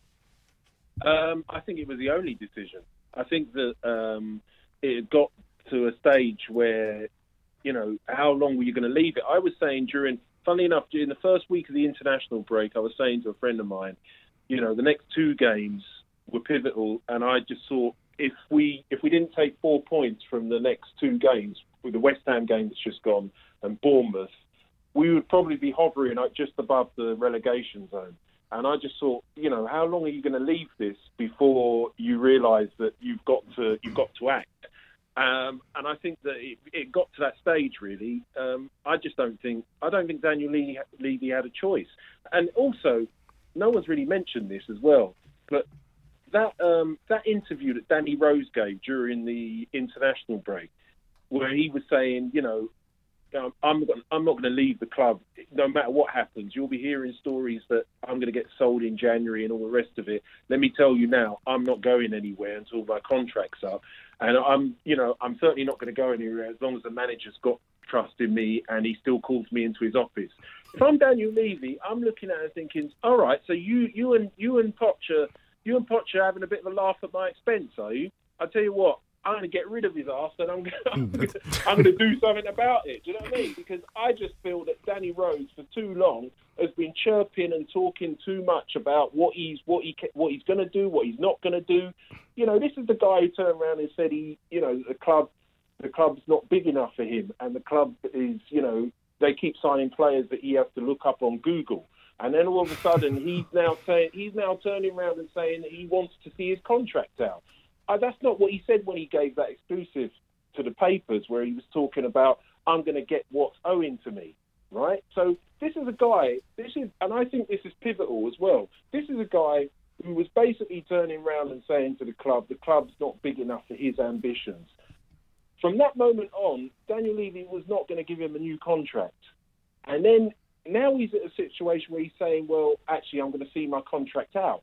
Um, I think it was the only decision. I think that um, it had got to a stage where, you know, how long were you going to leave it? I was saying during, funnily enough, during the first week of the international break, I was saying to a friend of mine, you know, the next two games were pivotal, and I just thought if we if we didn't take four points from the next two games, with the West Ham game that's just gone and Bournemouth, we would probably be hovering like just above the relegation zone. And I just thought, you know, how long are you going to leave this before you realise that you've got to you've got to act? Um, and I think that it, it got to that stage. Really, um, I just don't think I don't think Daniel Levy, Levy had a choice. And also, no one's really mentioned this as well, but that um, that interview that Danny Rose gave during the international break, where he was saying, you know, Um, I'm I'm not going to leave the club no matter what happens. You'll be hearing stories that I'm going to get sold in January and all the rest of it. Let me tell you now, I'm not going anywhere until my contract's up, and I'm you know I'm certainly not going to go anywhere as long as the manager's got trust in me and he still calls me into his office. If I'm Daniel Levy, I'm looking at it thinking, all right, so you you and you and Poch are, you and Poch are having a bit of a laugh at my expense, are you? I tell you what. I'm going to get rid of his ass and I'm going, I'm, going to, I'm going to do something about it. Do you know what I mean? Because I just feel that Danny Rose for too long has been chirping and talking too much about what he's what he what he's going to do, what he's not going to do. You know, this is the guy who turned around and said he, you know, the club, the club's not big enough for him, and the club is, you know, they keep signing players that he has to look up on Google. And then all of a sudden, he's now saying he's now turning around and saying that he wants to see his contract out. Uh, that's not what he said when he gave that exclusive to the papers, where he was talking about, I'm going to get what's owing to me, right? So this is a guy, this is, and I think this is pivotal as well. This is a guy who was basically turning around and saying to the club, the club's not big enough for his ambitions. From that moment on, Daniel Levy was not going to give him a new contract. And then now he's at a situation where he's saying, well, actually, I'm going to see my contract out.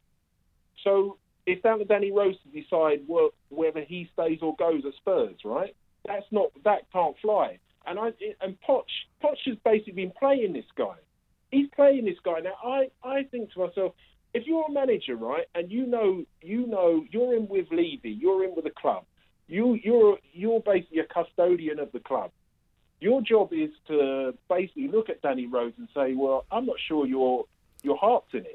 So it's down to Danny Rose to decide what, whether he stays or goes at Spurs, right? That's not that can't fly. And I and Poch Poch has basically been playing this guy. He's playing this guy now. I, I think to myself, if you're a manager, right, and you know you know you're in with Levy, you're in with the club, you you're you're basically a custodian of the club. Your job is to basically look at Danny Rose and say, well, I'm not sure your your heart's in it.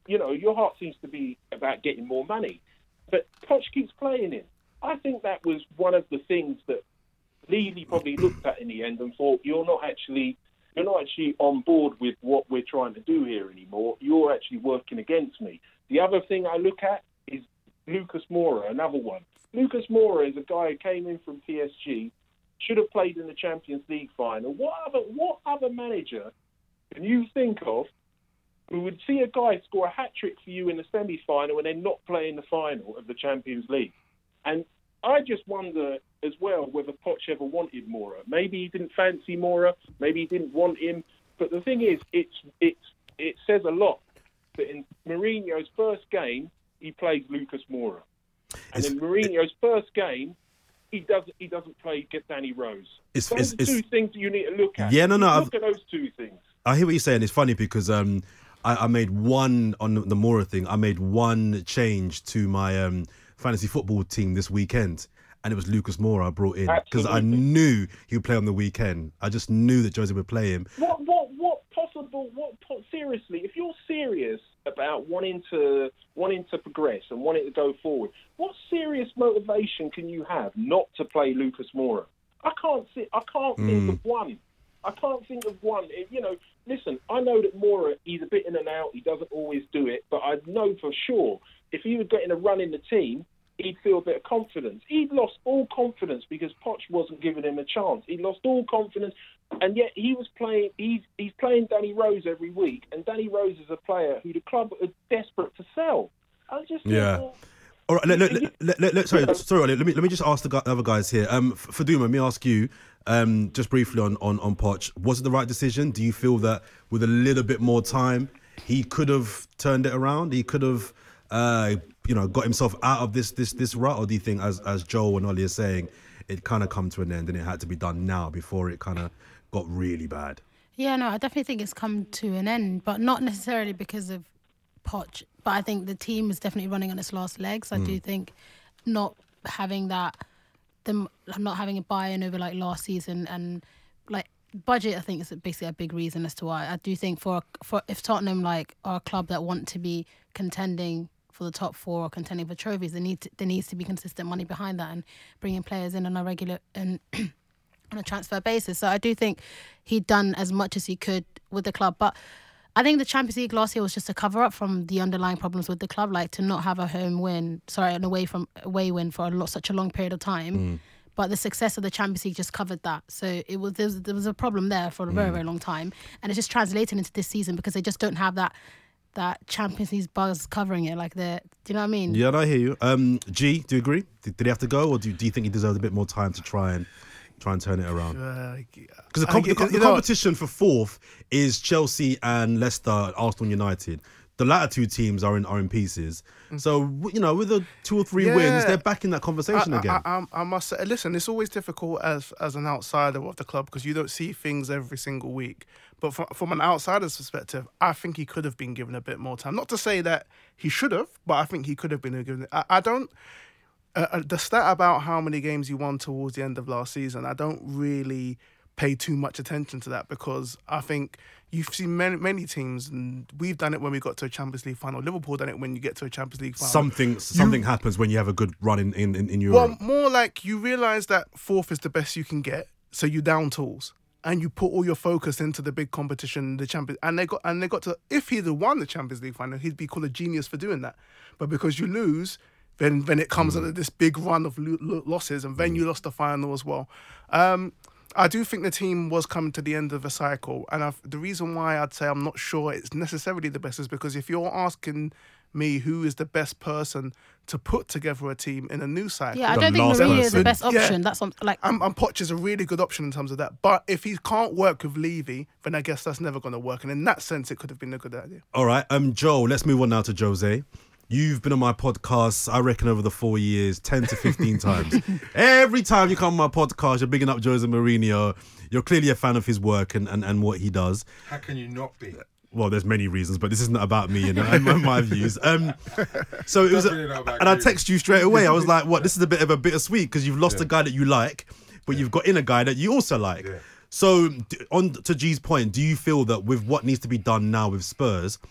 you know, your heart seems to be about getting more money. But Poch keeps playing him. I think that was one of the things that Levy probably looked at in the end and thought, you're not actually you're not actually on board with what we're trying to do here anymore. You're actually working against me. The other thing I look at is Lucas Moura, another one. Lucas Moura is a guy who came in from P S G, should have played in the Champions League final. What other what other manager can you think of who would see a guy score a hat-trick for you in the semi-final and then not play in the final of the Champions League? And I just wonder as well whether Poch ever wanted Moura. Maybe he didn't fancy Moura. Maybe he didn't want him. But the thing is, it's it's it says a lot that in Mourinho's first game, he plays Lucas Moura. And It's- in Mourinho's first game, he doesn't he doesn't play get Danny Rose. It's- Those it's- are two it's- things you need to look at. Yeah, no, no, You I've- Look at those two things. I hear what you're saying. It's funny because um, I, I made one on the Moura thing. I made one change to my um, fantasy football team this weekend, and it was Lucas Moura I brought in because I Absolutely. knew he would play on the weekend. I just knew that Jose would play him. What what what possible what po- seriously, if you're serious about wanting to wanting to progress and wanting to go forward, what serious motivation can you have not to play Lucas Moura? I can't see I can't think of one. I can't think of one. If, you know, listen, I know that Moura, he's a bit in and out, he doesn't always do it, but I know for sure if he was getting a run in the team, he'd feel a bit of confidence. He'd lost all confidence because Poch wasn't giving him a chance. He lost all confidence, and yet he was playing. He's he's playing Danny Rose every week, and Danny Rose is a player who the club are desperate to sell. I just think, Yeah. well, All right, let, let, let, let, let, let- sorry, sorry, Ollie, let me let me just ask the gu- other guys here. Um, F- Faduma, let me ask you, um, just briefly on on on Poch. Was it the right decision? Do you feel that with a little bit more time, he could have turned it around? He could have, uh, you know, got himself out of this this this rut, or do you think, as as Joel and Ollie are saying, it kind of come to an end and it had to be done now before it kind of got really bad? Yeah, no, I definitely think it's come to an end, but not necessarily because of Poch. But I think the team is definitely running on its last legs. I do think not having that, them not having a buy-in over like last season and like budget, I think is basically a big reason as to why. I do think for for if Tottenham like are a club that want to be contending for the top four or contending for trophies, there need to, there needs to be consistent money behind that and bringing players in on a regular and on a transfer basis. So I do think he'd done as much as he could with the club, but I think the Champions League last year was just a cover up from the underlying problems with the club, like to not have a home win, sorry, an away from away win for a lot, such a long period of time. Mm. But the success of the Champions League just covered that. So it was there, was there was a problem there for a very very long time, and it's just translated into this season because they just don't have that that Champions League buzz covering it. Like the, do you know what I mean? Yeah, no, I hear you. Um, G, do you agree? Did, did he have to go, or do, do you think he deserved a bit more time to try and try and turn it around? Uh, Because the, I com- get- the, co- you the know- competition for fourth is Chelsea and Leicester, Arsenal, United. The latter two teams are in are in pieces. So w- you know, with the two or three Yeah. wins, they're back in that conversation I, again. I, I, I must say, listen, it's always difficult as as an outsider of the club because you don't see things every single week. But from, from an outsider's perspective, I think he could have been given a bit more time. Not to say that he should have, but I think he could have been given. I, I don't. Uh, uh, the stat about how many games he won towards the end of last season, I don't really pay too much attention to that because I think you've seen many, many teams, and we've done it when we got to a Champions League final. Liverpool done it when you get to a Champions League final. something something happens when you have a good run in in, in, in Europe. Well, more like you realise that fourth is the best you can get, so you down tools and you put all your focus into the big competition, the Champions. And they got and they got to. If he'd have won the Champions League final, he'd be called a genius for doing that. But because you lose, then then it comes under this big run of lo- lo- losses, and then you lost the final as well. Um, I do think the team was coming to the end of a cycle, and I've, the reason why I'd say I'm not sure it's necessarily the best is because if you're asking me who is the best person to put together a team in a new cycle, Yeah, I The don't think last Mourinho is person. the best Yeah. option. That's what, like and, and Poch is a really good option in terms of that. But if he can't work with Levy, then I guess that's never going to work. And in that sense, it could have been a good idea. All right, um, Joe, let's move on now to Jose. You've been on my podcast, I reckon, over the four years, ten to fifteen times. Every time you come on my podcast, you're bigging up Jose Mourinho. You're clearly a fan of his work and, and, and what he does. How can you not be? Well, there's many reasons, but this isn't about me and, and my, my views. Um, so it was, Definitely not about and I you. text you straight away. I was like, "What? This is a bit of a bittersweet because you've lost a guy that you like, but you've got in a guy that you also like." Yeah. So, d- on to G's point, do you feel that with what needs to be done now with Spurs,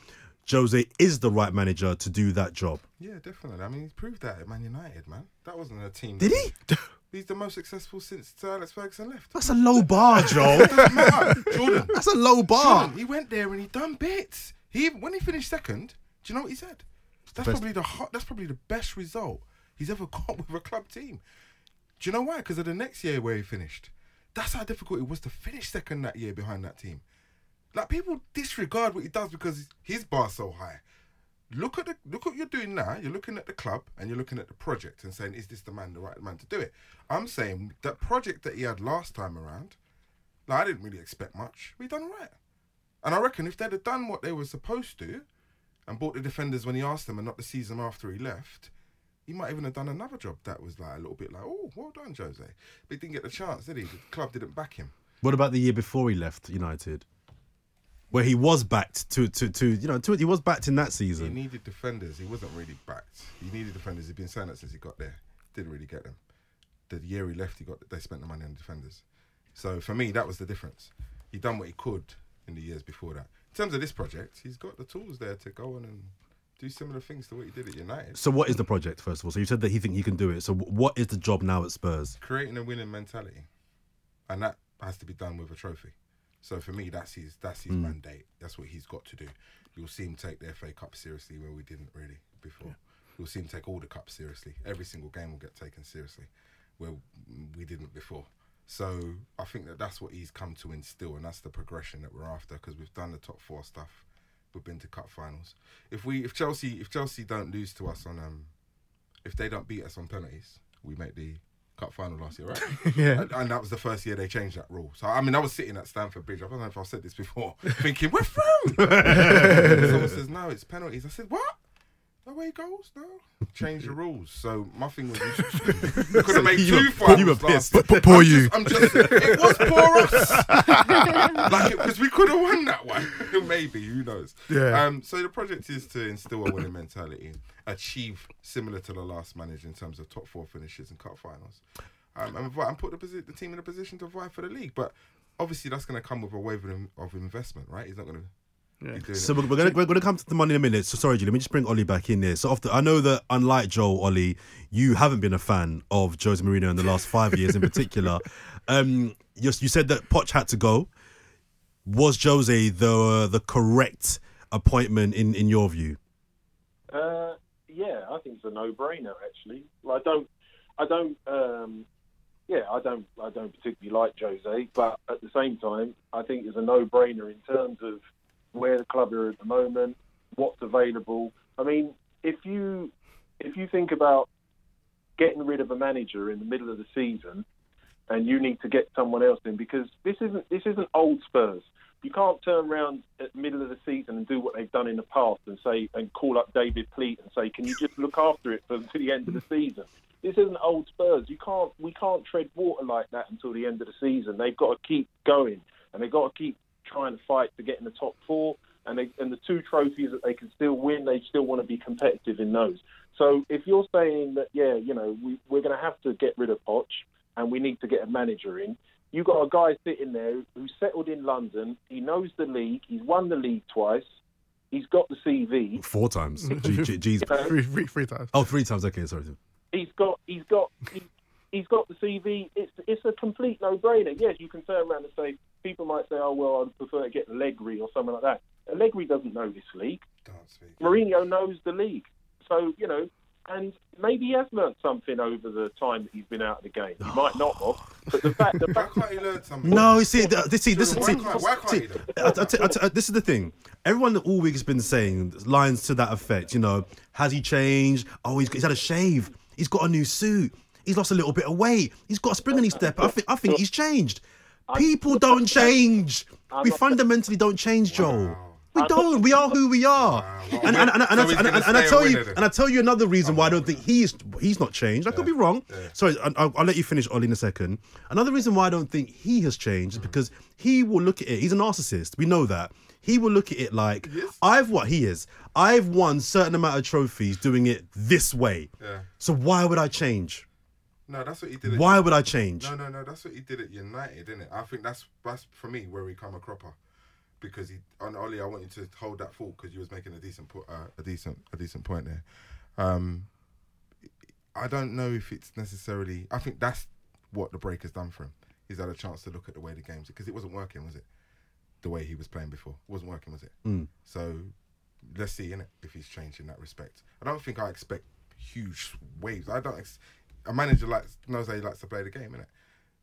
Jose is the right manager to do that job. Yeah, definitely. I mean, he's proved that at Man United, man. That wasn't a team. Did he? He's the most successful since Sir Alex Ferguson left. That's a low bar, Joe. Doesn't matter. Jordan. That's a low bar. Jordan, he went there and he done bits. He when he finished second, do you know what he said? That's best. probably the hot, that's probably the best result he's ever got with a club team. Do you know why? Because of the next year where he finished. That's how difficult it was to finish second that year behind that team. Like, people disregard what he does because his bar's so high. Look at the look what you're doing now. You're looking at the club and you're looking at the project and saying, is this the man, the right man to do it? I'm saying that project that he had last time around, like, I didn't really expect much. We done right. And I reckon if they'd have done what they were supposed to and bought the defenders when he asked them and not the season after he left, he might even have done another job that was like a little bit like, oh, well done, Jose. But he didn't get the chance, did he? The club didn't back him. What about the year before he left United? Where he was backed to, to, to you know, to, he was backed in that He season. needed defenders. He wasn't really backed. He needed defenders. He'd been saying that since he got there. Didn't really get them. The year he left, he got they spent the money on defenders. So for me, that was the difference. He done what he could in the years before that. In terms of this project, he's got the tools there to go on and do similar things to what he did at United. So what is the project, first of all? So you said that he think he can do it. So what is the job now at Spurs? Creating a winning mentality, and that has to be done with a trophy. So for me, that's his that's his Mm. mandate. That's what he's got to do. You'll see him take the F A Cup seriously where we didn't really before. Yeah. You'll see him take all the cups seriously. Every single game will get taken seriously where we didn't before. So I think that that's what he's come to instill, and that's the progression that we're after, because we've done the top four stuff. We've been to cup finals. If we if Chelsea if Chelsea don't lose to us on um if they don't beat us on penalties, we make the cup final last year, right? Yeah. And, and that was the first year they changed that rule. So, I mean, I was sitting at Stamford Bridge. I don't know if I've said this before, thinking, we're through. Someone says, no, it's penalties. I said, what? Away goals? No. Change the rules. So, my thing was, we could have made You two were- finals. you were last- pissed. P- poor I'm you. Just, I'm just, it was poor us. Like, because we could have won that one. Maybe, who knows? Yeah. Um, so, the project is to instill a winning mentality, achieve similar to the last manager in terms of top four finishes and cup finals. Um, and, and put the, posi- the team in a position to vie for the league. But obviously, that's going to come with a wave of, of investment, right? He's not going to Yeah. be doing So it. we're, we're gonna we're gonna come to the money in a minute. So sorry, G, let me just bring Ollie back in there. So after I know that unlike Joel, Ollie, you haven't been a fan of Jose Mourinho in the last five years in particular. Um, you, you said that Poch had to go. Was Jose the the correct appointment in, in your view? Uh, yeah, I think it's a no-brainer. Actually, I don't, I don't, um, yeah, I don't, I don't particularly like Jose, but at the same time, I think it's a no-brainer in terms of where the club are at the moment, what's available. I mean, if you, if you think about getting rid of a manager in the middle of the season, and you need to get someone else in, because this isn't this isn't old Spurs. You can't turn around at the middle of the season and do what they've done in the past and say and call up David Pleat and say, "Can you just look after it for to the end of the season?" This isn't old Spurs. You can't we can't tread water like that until the end of the season. They've got to keep going, and they've got to keep trying to fight to get in the top four. And they, and the two trophies that they can still win, they still want to be competitive in those. So if you're saying that, yeah, you know, we, we're going to have to get rid of Poch and we need to get a manager in, you've got a guy sitting there who's settled in London. He knows the league. He's won the league twice. He's got the C V. Four times. G, G, G's. You know, Three, three, three times. Oh, three times. Okay, sorry. he's got he's got he, he's got the C V. It's it's a complete no-brainer. Yes, you can turn around and say, people might say, oh well, I'd prefer to get Allegri or something like that. Allegri doesn't know this league. Don't speak. Mourinho knows the league. So, you know, and maybe he has learnt something over the time that he's been out of the game. He might not have, but the fact the Why fact can't he learn something? No, you see, th- this, see, this, Why see, can't- why can't see, he do I- I t- I t- this is the thing. Everyone all week has been saying lines to that effect. You know, has he changed? Oh, he's, he's had a shave. He's got a new suit. He's lost a little bit of weight. He's got a spring in his step. I think, I think he's changed. People don't change. We fundamentally don't change, Joel. We don't. We are who we are. And, and, and, and, So he's and, gonna and, and I stay a tell you, winner then? and I tell you another reason why I don't think he's he's not changed. I could be wrong. Sorry, I- I'll, I'll let you finish, Ollie, in a second. Another reason why I don't think he has changed is because he will look at it. He's a narcissist. We know that. He will look at it like, I've what he is. I've won certain amount of trophies doing it this way. Yeah. So why would I change? No, that's what he did. At, Why would I change? No, no, no. That's what he did at United, isn't it? I think that's that's for me where he come a cropper, because he, on Ollie, I want you to hold that thought because you was making a decent, po- uh, a decent, a decent point there. Um, I don't know if it's necessarily. I think that's what the break has done for him. He's had a chance to look at the way the games, because it wasn't working, was it? The way he was playing before it wasn't working, was it? Mm. So let's see, innit, if he's changed in that respect. I don't think I expect huge waves. I don't. Ex- a manager likes knows how he likes to play the game, innit?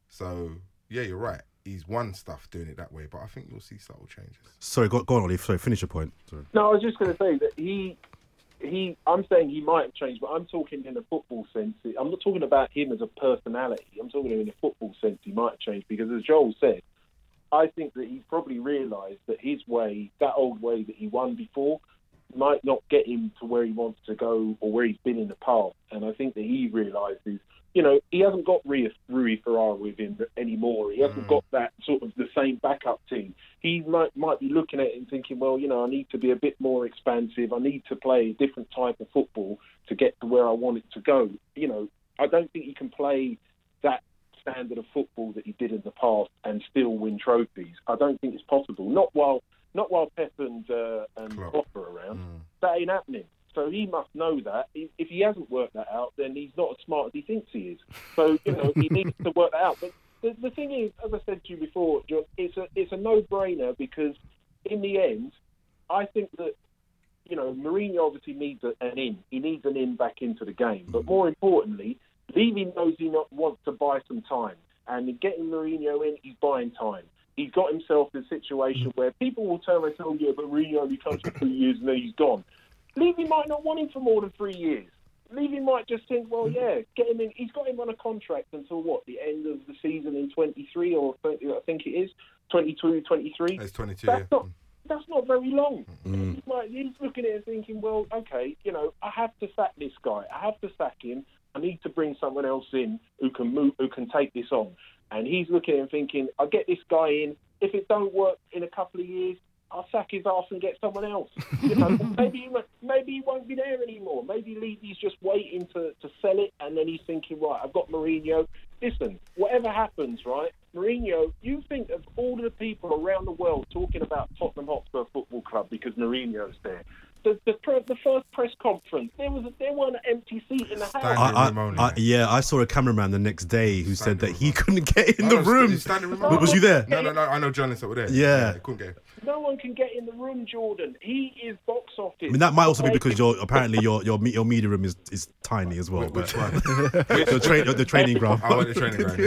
So yeah, you're right. He's won stuff doing it that way, but I think you'll see subtle changes. Sorry, go, go on, Ollie. Sorry, finish your point. Sorry. No, I was just going to say that he, he. I'm saying he might have changed, but I'm talking in a football sense. I'm not talking about him as a personality. I'm talking in a football sense. He might have changed because, as Joel said, I think that he probably realised that his way, that old way that he won before, might not get him to where he wants to go or where he's been in the past. And I think that he realises, you know, he hasn't got Rui, Rui Ferrara with him anymore. He hasn't mm. got that sort of the same backup team. He might might be looking at it and thinking, well, you know, I need to be a bit more expansive. I need to play a different type of football to get to where I want it to go. You know, I don't think he can play that standard of football that he did in the past and still win trophies. I don't think it's possible. Not while not while Pep and uh, and Klopp are around. Mm. That ain't happening. So he must know that. If he hasn't worked that out, then he's not as smart as he thinks he is. So, you know, he needs to work that out. But the, the thing is, as I said to you before, John, it's a it's a no-brainer because in the end, I think that, you know, Mourinho obviously needs a, an in. He needs an in back into the game. But more importantly, Levy knows he not wants to buy some time. And in getting Mourinho in, he's buying time. He's got himself in a situation where people will turn and tell you, but Mourinho only comes for three years and then he's gone. Levy might not want him for more than three years. Levy might just think, well, yeah, get him in. He's got him on a contract until what, the end of the season in twenty-three or thirty, I think it is, twenty-two, twenty-three. It's twenty-two, that's yeah. Not, that's not very long. Mm. He's, like, he's looking at it and thinking, well, okay, you know, I have to sack this guy. I have to sack him. I need to bring someone else in who can move, who can take this on. And he's looking at it and thinking, I'll get this guy in. If it don't work in a couple of years, I'll sack his ass and get someone else. You know, maybe he, maybe he won't be there anymore. Maybe Levy's just waiting to, to sell it, and then he's thinking, right, I've got Mourinho. Listen, whatever happens, right, Mourinho, you think of all the people around the world talking about Tottenham Hotspur Football Club because Mourinho's there. The, the, the first press conference, there was a, there wasn't an empty seat in the house. I, I, I, yeah, I saw a cameraman the next day who said that he couldn't get in the room. No, was you there? No, no, no. I know journalists that were there. Yeah, they couldn't get in. No one can get in the room, Jordan. He is box office. I mean, that might also be because your apparently your your your media room is, is tiny as well. Which but one? the, tra- the training ground. I went to training ground.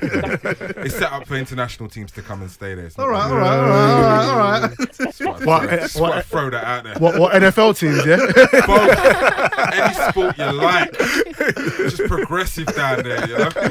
Yeah. It's set up for international teams to come and stay there. All right, all right, all right, all right, all right. Just what, what, what, throw that out there. What, what N F L teams? Yeah. Both. Any sport you like. Just progressive down there, you know.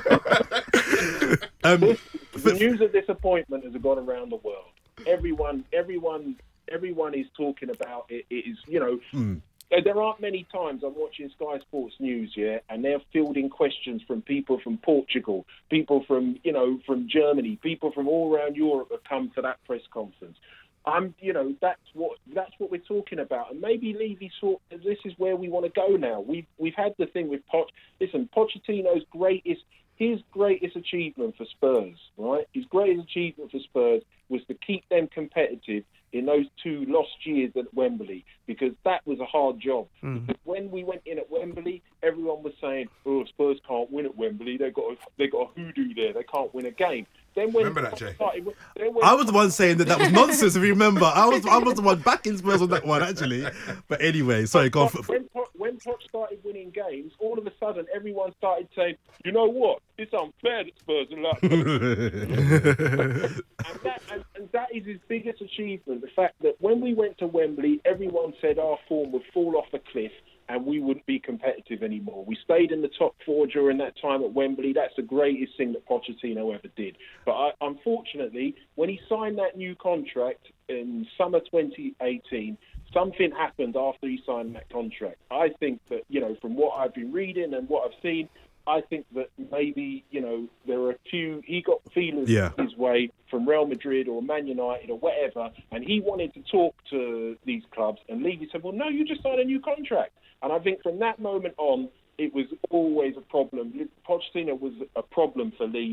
um, this, the news of disappointment has gone around the world. Everyone, everyone, everyone is talking about it. It is, you know, mm. there aren't many times I'm watching Sky Sports News, yeah, and they're fielding questions from people from Portugal, people from, you know, from Germany, people from all around Europe that come to that press conference. I'm, you know, that's what that's what we're talking about, and maybe Levy thought this is where we want to go now. We've we've had the thing with Poch. Listen, Pochettino's greatest, his greatest achievement for Spurs, right? His greatest achievement for Spurs was to keep them competitive in those two lost years at Wembley, because that was a hard job. Mm. Because when we went in at Wembley, everyone was saying, "Oh, Spurs can't win at Wembley. They got a, they got a hoodoo there. They can't win a game." Then when remember that, Jay? Started, when I was the one saying that that was nonsense. If you remember, I was I was the one backing Spurs on that one actually. But anyway, sorry, go on. When Poch, when Poch started winning games, all of a sudden everyone started saying, "You know what? It's unfair that Spurs are like." and, that, and, and that is his biggest achievement. The fact that when we went to Wembley, everyone said our form would fall off a cliff and we wouldn't be competitive anymore. We stayed in the top four during that time at Wembley. That's the greatest thing that Pochettino ever did. But I, unfortunately, when he signed that new contract in summer twenty eighteen, something happened after he signed that contract. I think that, you know, from what I've been reading and what I've seen, I think that maybe, you know, there are a few, he got feelers yeah. his way from Real Madrid or Man United or whatever, and he wanted to talk to these clubs, and Levy said, well, no, you just signed a new contract. And I think from that moment on, it was always a problem. Pochettino was a problem for Levy.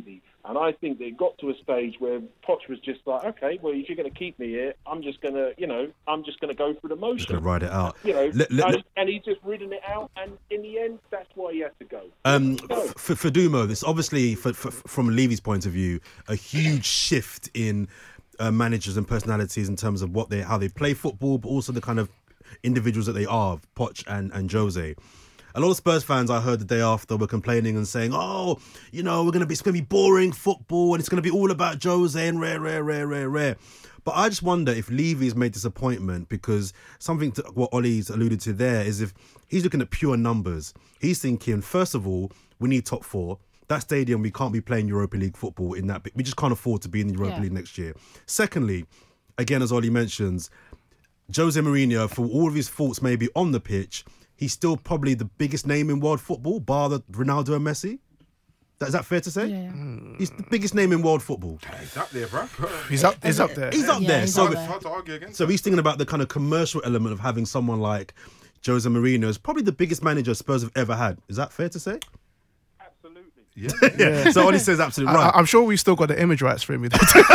And I think that it got to a stage where Poch was just like, okay, well, if you're going to keep me here, I'm just going to, you know, I'm just going to go through the motion. Just gonna ride it out. You know, Let- let- and, let- and he's just ridden it out. And in the end, that's why he has to go. Um, No. f- for, for Dumo, this obviously, for, for, from Levy's point of view, a huge shift in uh, managers and personalities in terms of what they, how they play football, but also the kind of individuals that they are, Poch and, and Jose. A lot of Spurs fans I heard the day after were complaining and saying, "Oh, you know, we're gonna be it's gonna be boring football and it's gonna be all about Jose and rare, rare, rare, rare, rare." But I just wonder if Levy's made this appointment because something to what Ollie's alluded to there is if he's looking at pure numbers, he's thinking, first of all, we need top four. That stadium, we can't be playing Europa League football in that. We just can't afford to be in the Europa Yeah. League next year. Secondly, again, as Ollie mentions, Jose Mourinho, for all of his faults maybe on the pitch, he's still probably the biggest name in world football, bar the Ronaldo and Messi. Is that fair to say? Yeah. He's the biggest name in world football. He's up there, bro. He's up. He's up there. He's up Yeah, there. he's so, up It's there. hard to argue against. so he's thinking about the kind of commercial element of having someone like Jose Mourinho as probably the biggest manager Spurs have ever had. Is that fair to say? Absolutely. Yeah. Yeah. So Ollie says absolutely right. I, I'm sure we've still got the image rights for him.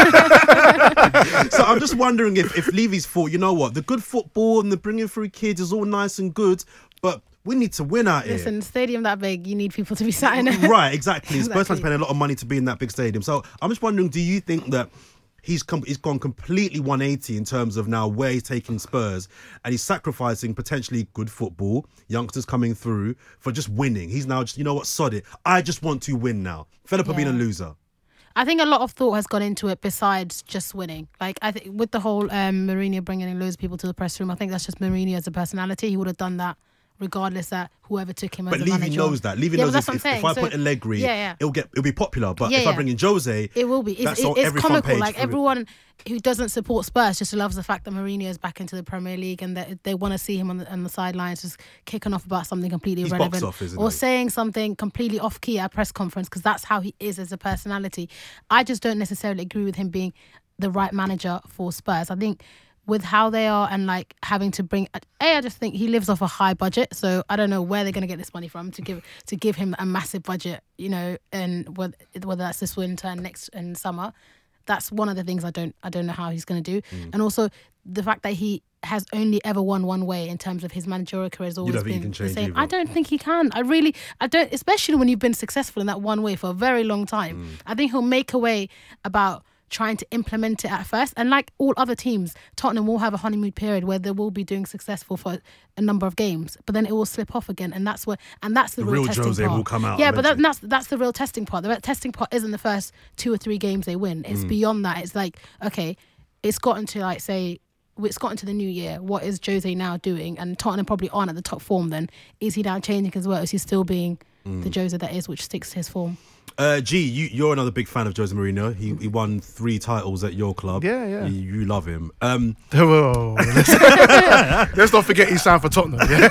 So I'm just wondering if, if Levy's thought, you know what, the good football and the bringing through kids is all nice and good, but we need to win out here. Listen, stadium that big, you need people to be sat in it. Right, exactly. Spurs fans Exactly. paying a lot of money to be in that big stadium. So I'm just wondering, do you think that he's com- he's gone completely one eighty in terms of now where he's taking Spurs and he's sacrificing potentially good football, youngsters coming through for just winning? He's now just, you know what, sod it. I just want to win now. Fed up of being a Yeah. loser. I think a lot of thought has gone into it besides just winning. Like I think with the whole um, Mourinho bringing in loads of people to the press room, I think that's just Mourinho as a personality. He would have done that regardless that whoever took him But as a Levy manager. knows that. Levy Yeah, knows but that's if, what I'm if, if I saying. put So- Allegri, yeah, yeah. it'll get it'll be popular. But Yeah, if I yeah. bring in Jose, It will be. It's, that's it's, on it's every front comical. page Like for every- everyone who doesn't support Spurs just loves the fact that Mourinho is back into the Premier League and that they want to see him on the, on the sidelines just kicking off about something completely He's irrelevant box office, isn't or he? saying something completely off key at a press conference because that's how he is as a personality. I just don't necessarily agree with him being the right manager for Spurs. I think with how they are and like having to bring a I just think he lives off a high budget, so I don't know where they're going to get this money from to give to give him a massive budget, you know, and whether, whether that's this winter and next and summer. That's one of the things I don't I don't know how he's going to do. Mm. And also the fact that he has only ever won one way in terms of his managerial career has always don't think he been can the change same. either? I don't think he can. I really I don't, especially when you've been successful in that one way for a very long time. Mm. I think he'll make a way about trying to implement it at first. And like all other teams, Tottenham will have a honeymoon period where they will be doing successful for a number of games, but then it will slip off again. And that's where, and that's the, The real, real testing Jose part. will come out Yeah, but that, eventually. that's that's the real testing part. The testing part isn't the first two or three games they win. It's beyond that. It's like, okay, it's gotten to like say, it's gotten to the new year. What is Jose now doing? And Tottenham probably aren't at the top form then. Is he now changing as well? Is he still being the Jose that is, which sticks to his form? Uh, G, you, you're another big fan of Jose Mourinho. He, he won three titles at your club. Yeah, yeah. You, you love him. Um, Whoa, let's, let's not forget he's signed for Tottenham. Yeah?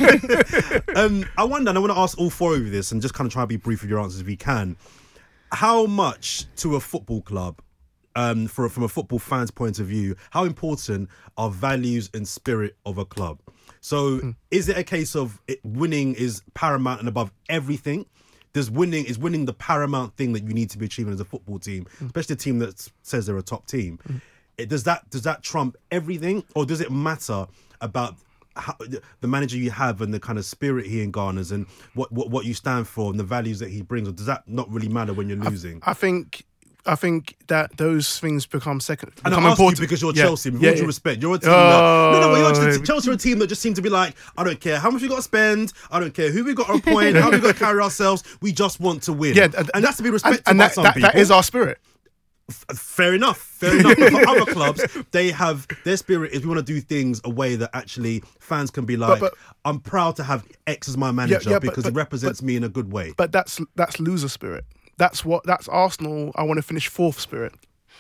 um, I wonder, and I want to ask all four of you this, and just kind of try to be brief with your answers if you can. How much to a football club, um, for, from a football fan's point of view, how important are values and spirit of a club? So, Hmm. is it a case of it, winning is paramount and above everything? Does winning is winning the paramount thing that you need to be achieving as a football team, Hmm. especially a team that s- says they're a top team? It, does that does that trump everything, or does it matter about how, the manager you have and the kind of spirit he garners and what, what what you stand for and the values that he brings? Or does that not really matter when you're losing? I think I think that those things become second. And become I ask important you because you're Yeah, Chelsea. With yeah, all due yeah. respect, you're a team that no, no, but you're Oh. actually, Chelsea are a team that just seem to be like, I don't care how much we got to spend, I don't care who we got to appoint, how we got to carry ourselves. We just want to win. Yeah, and, that's to be respected and by that, some that, people. that is our spirit. Fair enough. Fair enough. But for other clubs, they have their spirit is we want to do things a way that actually fans can be like, but- I'm proud to have X as my manager yeah, but- because but- he represents me in a good way. But that's that's loser spirit. That's what that's Arsenal. I want to finish fourth spirit.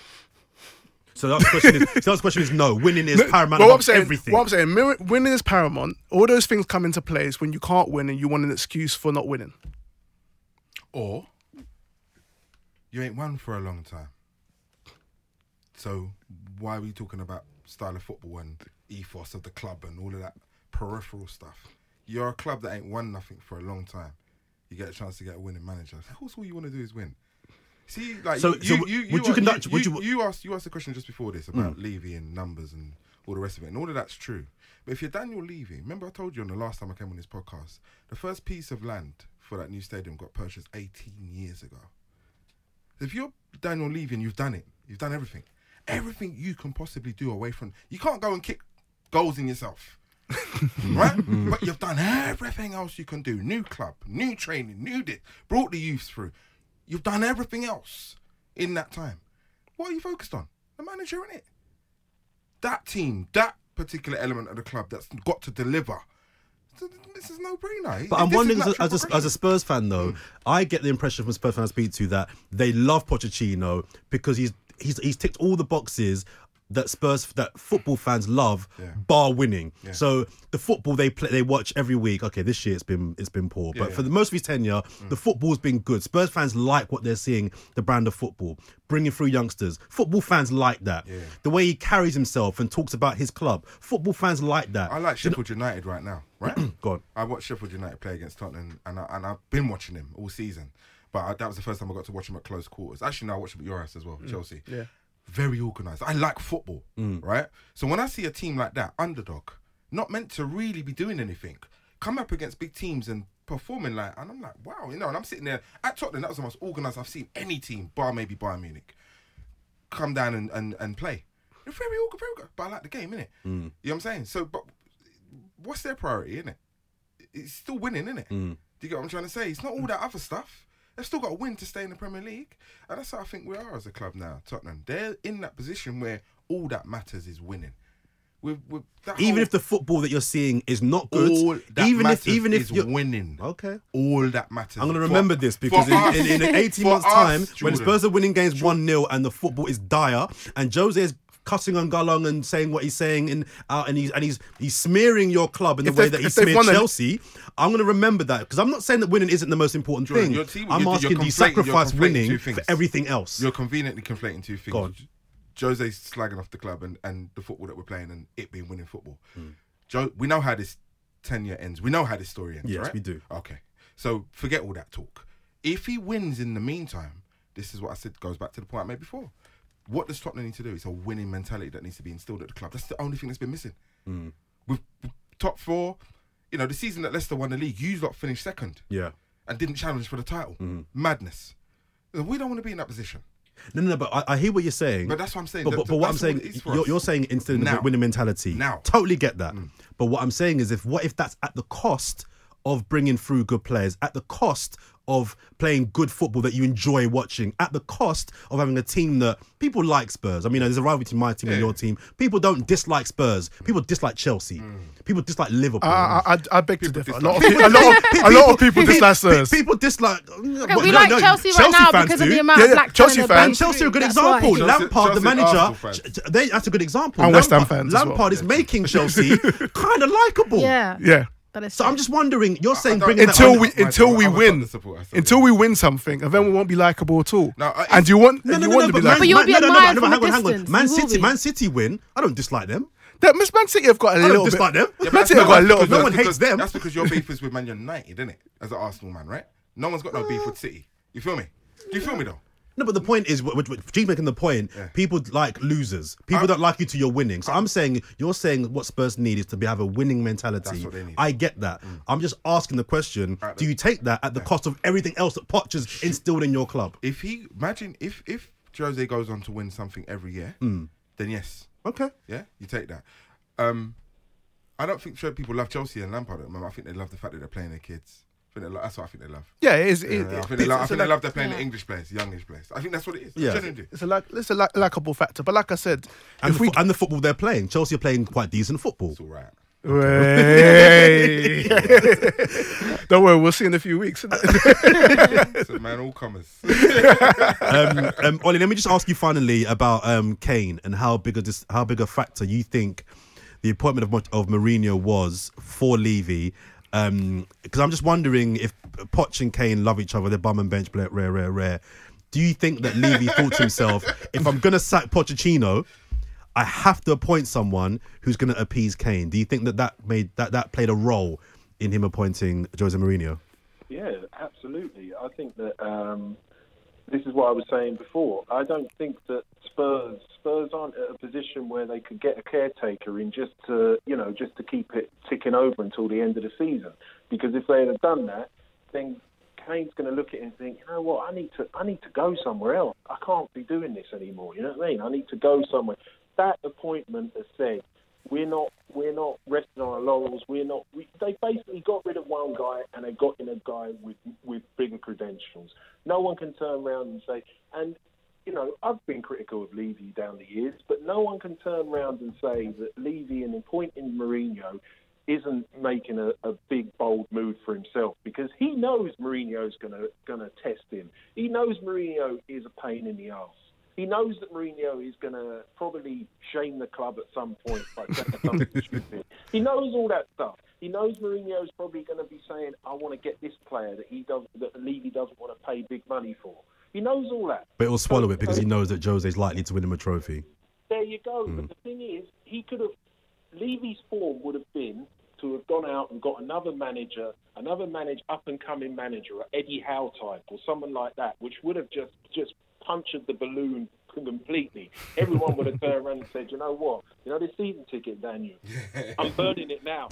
So that question is, so that question is no. Winning is paramount But what above I'm saying, everything. what I'm saying, mir- winning is paramount. All those things come into place when you can't win and you want an excuse for not winning. Or you ain't won for a long time. So why are we talking about style of football and ethos of the club and all of that peripheral stuff? You're a club that ain't won nothing for a long time. You get a chance to get a winning manager. Of course, all you want to do is win. See, like So- you, so you, you, would you are- conduct- You, would you, you- you asked you asked a question just before this about Levy and numbers and all the rest of it, and all of that's true. But if you're Daniel Levy, remember I told you on the last time I came on this podcast, the first piece of land for that new stadium got purchased eighteen years ago. If you're Daniel Levy and you've done it, you've done everything, everything you can possibly do away from, you can't go and kick goals in yourself. Right? But you've done everything else you can do. New club, new training, new dit, brought the youths through. You've done everything else in that time. What are you focused on? The manager, innit? That team, that particular element of the club that's got to deliver. This is no brainer. But I'm This is wondering, as a, natural as, a, as a progression. Spurs fan, though, mm. I get the impression from Spurs fans I speak to that they love Pochettino because he's he's he's ticked all the boxes that Spurs that football fans love, yeah. bar winning. Yeah. So the football they play, they watch every week. Okay, this year it's been it's been poor, Yeah, but yeah. for the most of his tenure, mm. the football's been good. Spurs fans like what they're seeing, the brand of football, bringing through youngsters. Football fans like that. Yeah. The way he carries himself and talks about his club. Football fans like that. I like Sheffield United right now, right? Go on. I watched Sheffield United play against Tottenham, and I, and I've been watching him all season. But I, that was the first time I got to watch him at close quarters. Actually, no, I watched him at your house as well, Chelsea. Yeah. Very organised. I like football, Mm. right? So when I see a team like that, underdog, not meant to really be doing anything, come up against big teams and performing like, and I'm like, wow, you know, and I'm sitting there at Tottenham, that was the most organised I've seen any team, bar maybe Bayern Munich, come down and, and, and play. They're very organised, very good, but I like the game, innit? Mm. You know what I'm saying? So, but what's their priority, innit? It's still winning, innit? Mm. Do you get what I'm trying to say? It's not all that other stuff. They've still got to win to stay in the Premier League. And that's how I think we are as a club now, Tottenham. They're in that position where all that matters is winning. With, with that Even whole- if the football that you're seeing is not good, all that even if matters even if is you're winning. okay. All that matters. I'm going to For- remember this because for in, us- in, in eighteen for months' us, time, when Jordan. Spurs are winning games one nil and the football is dire, and Jose is cussing on Gallon and saying what he's saying in out, and he's and he's he's smearing your club in the If way they've- that he if they've smeared won a- Chelsea. I'm going to remember that because I'm not saying that winning isn't the most important Jordan, thing. your team- I'm you're- asking, you're do you conflating- you're sacrifice conflating winning two for things. everything else? You're conveniently conflating two things. Go on. Jose's slagging off the club and, and the football that we're playing and it being winning football. Hmm. Joe, we know how this tenure ends. We know how this story ends, Yes, right? we do. Okay. So forget all that talk. If he wins in the meantime, this is what I said, goes back to the point I made before. What does Tottenham need to do? It's a winning mentality that needs to be instilled at the club. That's the only thing that's been missing. Mm. With, with top four, you know, the season that Leicester won the league, you lot finished second Yeah. and didn't challenge for the title. Mm. Madness. We don't want to be in that position. No, no, no. But I, I hear what you're saying. But that's what I'm saying. But, That- but, but what I'm that's saying, it is for you're, us. you're saying instead of Now. the winning mentality. Now. Totally get that. But what I'm saying is, if what if that's at the cost of bringing through good players, at the cost of playing good football that you enjoy watching, at the cost of having a team that people like Spurs. I mean, there's a rivalry between my team and Yeah. your team. People don't dislike Spurs. People dislike Chelsea. People dislike Liverpool. I, I, I, I beg to differ. A dislike- lot of, pe- a lot of, a lot of people dislike Spurs. People dislike. Okay, we like Chelsea right now fans because of do. the amount Yeah, of yeah, black Chelsea talent fans. that And Chelsea are a good That's example. why. Chelsea- Lampard, the Chelsea manager, Arsenal fans. ch- ch- they, that's a good example. And West Ham Lampard, fans as well. Lampard is making Chelsea kind of likable. Yeah, Yeah. that is So true. I'm just wondering, you're saying don't- bringing Until that we on, I until don't- we I'm a win, Tottenham supporter, I said until it. we win something, and then we won't be likable at all. No, I- and you want No, and no, you no, want no, to but be Man, like. But you'll be no, no, no, admired no, from hang a on, hang on. distance. Man You will City, be. Man City win. I don't dislike them. That Miss Man City have got a I little don't bit. dislike them. Yeah, but Man that's City have not- got a little that's bit. No one because- hates them. That's because your beef is with Man United, isn't it? As an Arsenal man, right? No one's got no beef with City. You feel me? Do you feel me though? No, but the point is, what, what, what G's making the point. Yeah. People like losers. People I- don't like you till you're winning. So I'm saying, you're saying what Spurs need is to be have a winning mentality. That's what they need. I get that. I'm just asking the question: Right, do you take that at the cost of everything else that Poch has instilled in your club? If he imagine if if Jose goes on to win something every year, then yes, Okay. yeah, you take that. Um, I don't think sure people love Chelsea and Lampard at the moment. I think they love the fact that they're playing their kids. I think they lo- that's what I think they love. Yeah, it is. It, Yeah, it, I think it's, they, love, I it's think a they love they're playing Yeah. the English players, the young English players. I think that's what it is. Yeah. I genuinely do. It's a like it's a like, likable factor. But like I said, And, if the, we fo- and the football they're playing, Chelsea are playing quite decent football. It's all right. Hey. Don't worry, we'll see in a few weeks. So man, all comers. um, um, Ollie, let me just ask you finally about um, Kane and how big a dis- how big a factor you think the appointment of Mo- of Mourinho was for Levy. Because I'm just wondering if Poch and Kane love each other, they're bum and bench, rare, rare, rare. Do you think that Levy thought to himself, if I'm going to sack Pochettino, I have to appoint someone who's going to appease Kane? Do you think that that made that that played a role in him appointing Jose Mourinho? Yeah, absolutely. I think that um, this is what I was saying before. I don't think that Spurs Spurs aren't at a position where they could get a caretaker in just to, you know, just to keep it ticking over until the end of the season. Because if they had done that, then Kane's going to look at it and think, you know what, I need to I need to go somewhere else. I can't be doing this anymore. You know what I mean? I need to go somewhere. That appointment has said, we're not we're not resting on our laurels. We're not. We, they basically got rid of one guy and they got in a guy with with bigger credentials. No one can turn around and say, and you know, I've been critical of Levy down the years, but no one can turn around and say that Levy, in appointing Mourinho, isn't making a, a big bold move for himself, because he knows Mourinho's gonna gonna test him. He knows Mourinho is a pain in the arse. He knows that Mourinho is going to probably shame the club at some point by saying something stupid. He knows all that stuff. He knows Mourinho is probably going to be saying, I want to get this player that he does, that Levy doesn't want to pay big money for. He knows all that. But he'll swallow so, it because so, he knows that Jose's likely to win him a trophy. There you go. Mm. But the thing is, he could have, Levy's form would have been to have gone out and got another manager, another manage, up-and-coming manager, or Eddie Howe type, or someone like that, which would have just, just punctured the balloon completely. Everyone would have turned around and said, you know what, you know this season ticket, Daniel, I'm burning it now.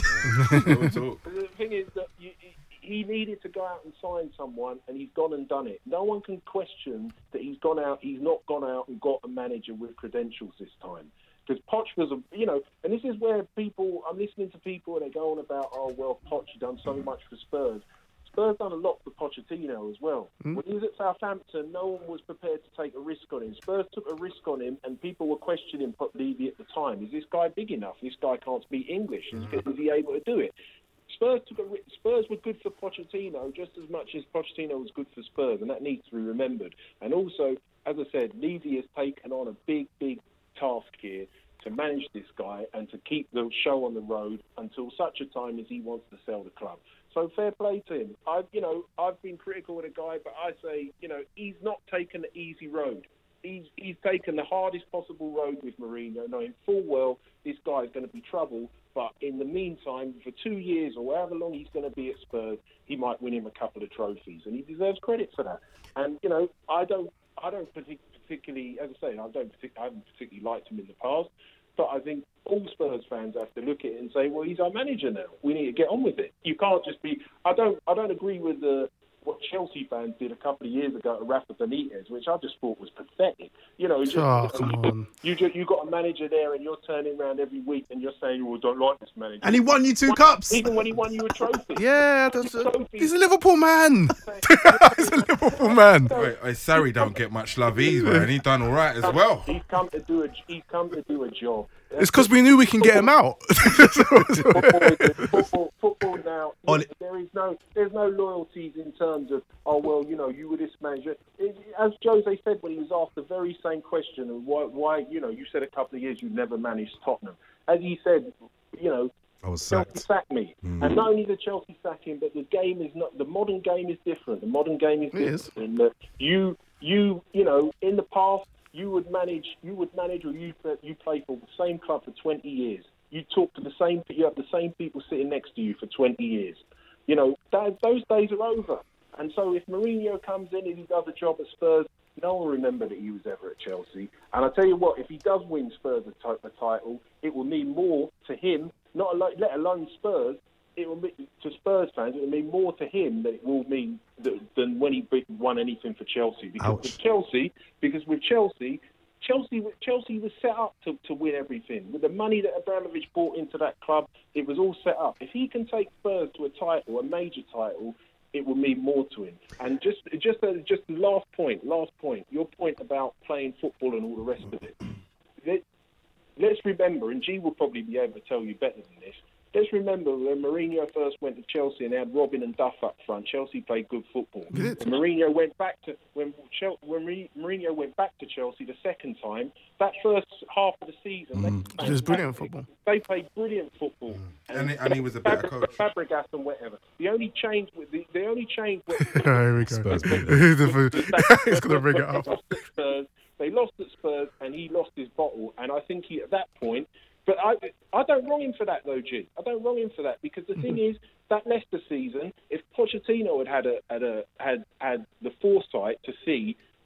The thing is that you, he needed to go out and sign someone, and he's gone and done it. No one can question that he's gone out, he's not gone out and got a manager with credentials this time. Because Poch was a, you know, and this is where people, I'm listening to people and they go on about, oh, well, Poch done so much for Spurs. Spurs done a lot for Pochettino as well. Mm. When he was at Southampton, no one was prepared to take a risk on him. Spurs took a risk on him, and people were questioning Levy at the time. Is this guy big enough? This guy can't speak English. Is, is he able to do it? Spurs took a Spurs were good for Pochettino just as much as Pochettino was good for Spurs, and that needs to be remembered. And also, as I said, Levy has taken on a big, big task here to manage this guy and to keep the show on the road until such a time as he wants to sell the club. So fair play to him. I've, you know, I've been critical of the guy, but I say, you know, he's not taken the easy road. He's he's taken the hardest possible road with Mourinho, knowing full well this guy's going to be trouble. But in the meantime, for two years or however long he's going to be at Spurs, he might win him a couple of trophies, and he deserves credit for that. And you know, I don't, I don't particularly, as I say, I don't, I haven't particularly liked him in the past. But I think all Spurs fans have to look at it and say, well, he's our manager now. We need to get on with it. You can't just be... I don't I don't agree with the, what Chelsea fans did a couple of years ago to Rafa Benitez, which I just thought was pathetic. You know, just, oh, you, come know, on. you, just, you got a manager there and you're turning around every week and you're saying, well, don't like this manager. And he won you two cups. Even when he won you a trophy. Yeah, that's a, he's a Liverpool man. He's a Liverpool man. Wait, wait, Sarri don't get much love either, and he done all right as well. He's come to do a, he's come to do a job. It's because we knew we can get him out. football, football, football now. On there is no, there's no loyalties in terms of, oh well, you know, you were this manager. It, as Jose said when he was asked the very same question of why, why, you know, you said a couple of years you never managed Tottenham. As he said, you know, I was Chelsea sacked. sacked me, mm. and not only did Chelsea sack him, but the game is not. The modern game is different. The modern game is it different. Is. In that you, you, you know, in the past. You would manage, you would manage, or you you play for the same club for twenty years. You talk to the same, you have the same people sitting next to you for twenty years. You know, that, those days are over. And so if Mourinho comes in and he does a job at Spurs, no one will remember that he was ever at Chelsea. And I tell you what, if he does win Spurs a, t- a title, it will mean more to him, not alone, let alone Spurs. It will mean, to Spurs fans, it will mean more to him than it will mean th- than when he won anything for Chelsea. Because Ouch. with Chelsea, because with Chelsea, Chelsea, Chelsea was set up to, to win everything. With the money that Abramovich brought into that club, it was all set up. If he can take Spurs to a title, a major title, it will mean more to him. And just, just, uh, just the last point, last point, your point about playing football and all the rest of it. Let, let's remember, and G will probably be able to tell you better than this. Let's remember when Mourinho first went to Chelsea and they had Robin and Duff up front. Chelsea played good football. When Mourinho went back to when Chel- when Mourinho went back to Chelsea the second time, that first half of the season, Mm. they It was brilliant football. They played brilliant football, Mm. And, he, and he was a better Fabregas, coach. Fabregas and whatever. The only change, with the, the only change. Was, Here we go. Spurs beat He's going to bring it up. They lost at Spurs, they lost at Spurs, and he lost his bottle. And I think he, at that point. But I, I don't wrong him for that, though, G. I don't wrong him for that because the thing is that Leicester season, if Pochettino had had a, had a had had the foresight to see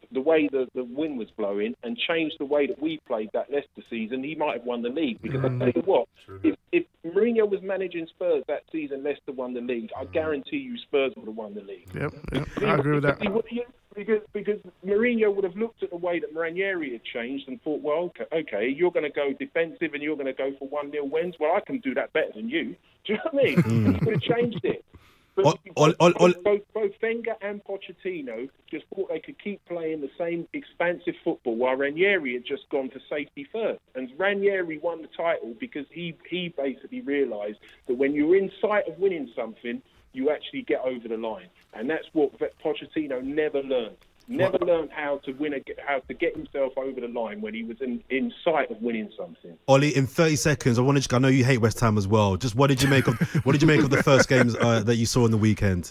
the way the, the wind was blowing and changed the way that we played that Leicester season, he might have won the league. Because mm. I tell you what, if, if Mourinho was managing Spurs that season, Leicester won the league, I guarantee you Spurs would have won the league. Yep, yep. I agree with that. Because, because Mourinho would have looked at the way that Ranieri had changed and thought, well, okay, okay you're going to go defensive and you're going to go for one nil wins. Well, I can do that better than you. Do you know what I mean? Mm. He would have changed it. But all, all, all, all, both, both Wenger and Pochettino just thought they could keep playing the same expansive football while Ranieri had just gone for safety first. And Ranieri won the title because he, he basically realised that when you're in sight of winning something, you actually get over the line. And that's what Pochettino never learned. Never what? learned how to win, a, how to get himself over the line when he was in, in sight of winning something. Ollie, in thirty seconds, I wanted to, I know you hate West Ham as well. Just what did you make of what did you make of the first games uh, that you saw on the weekend?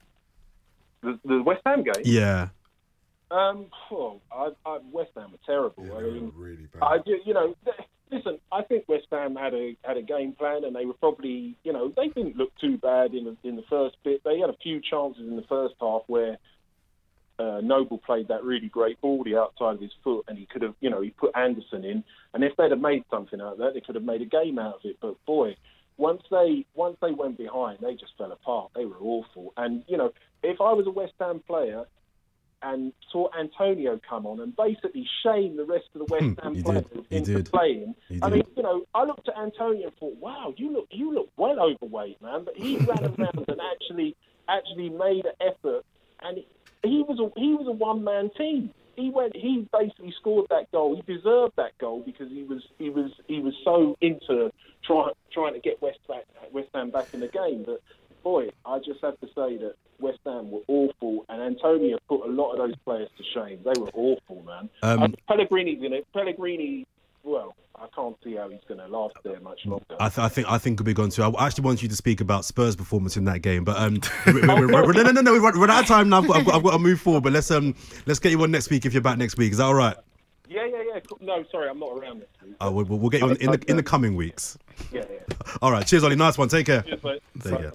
The, the West Ham game? Yeah. Um, oh, I, I, West Ham were terrible. Yeah, I mean, really bad. I, you know, listen, I think West Ham had a had a game plan, and they were probably, you know, they didn't look too bad in the, in the first bit. They had a few chances in the first half where uh, Noble played that really great ball the outside of his foot, and he could have, you know, he put Anderson in, and if they'd have made something out of that, they could have made a game out of it. But boy, once they once they went behind, they just fell apart. They were awful. And you know, if I was a West Ham player and saw Antonio come on and basically shame the rest of the West Ham he players did. He into did. playing. He I did. mean, you know, I looked at Antonio and thought, wow, you look you look well overweight, man. But he ran around and actually actually made an effort, and he was a he was a one man team. He went. He basically scored that goal. He deserved that goal because he was he was he was so into trying trying to get West back, West Ham back in the game. But boy, I just have to say that West Ham were awful, and Antonio put a lot of those players to shame. They were awful, man. Um, uh, Pellegrini's in it. Pellegrini, well, I can't see how he's going to last there much longer. I, th- I think I think we'll be going to. I actually want you to speak about Spurs' performance in that game, but um, we're, we're, we're, we're, no, no, no, no, we're, we're out of time now. I've got, I've, got, I've got to move forward, but let's um, let's get you on next week if you're back next week. Is that all right? Yeah, yeah, yeah. No, sorry, I'm not around next week. Uh, we'll, we'll get you on in the in the coming weeks. Yeah, yeah. All right, cheers, Ollie. Nice one. Take care. Cheers, mate. Take care.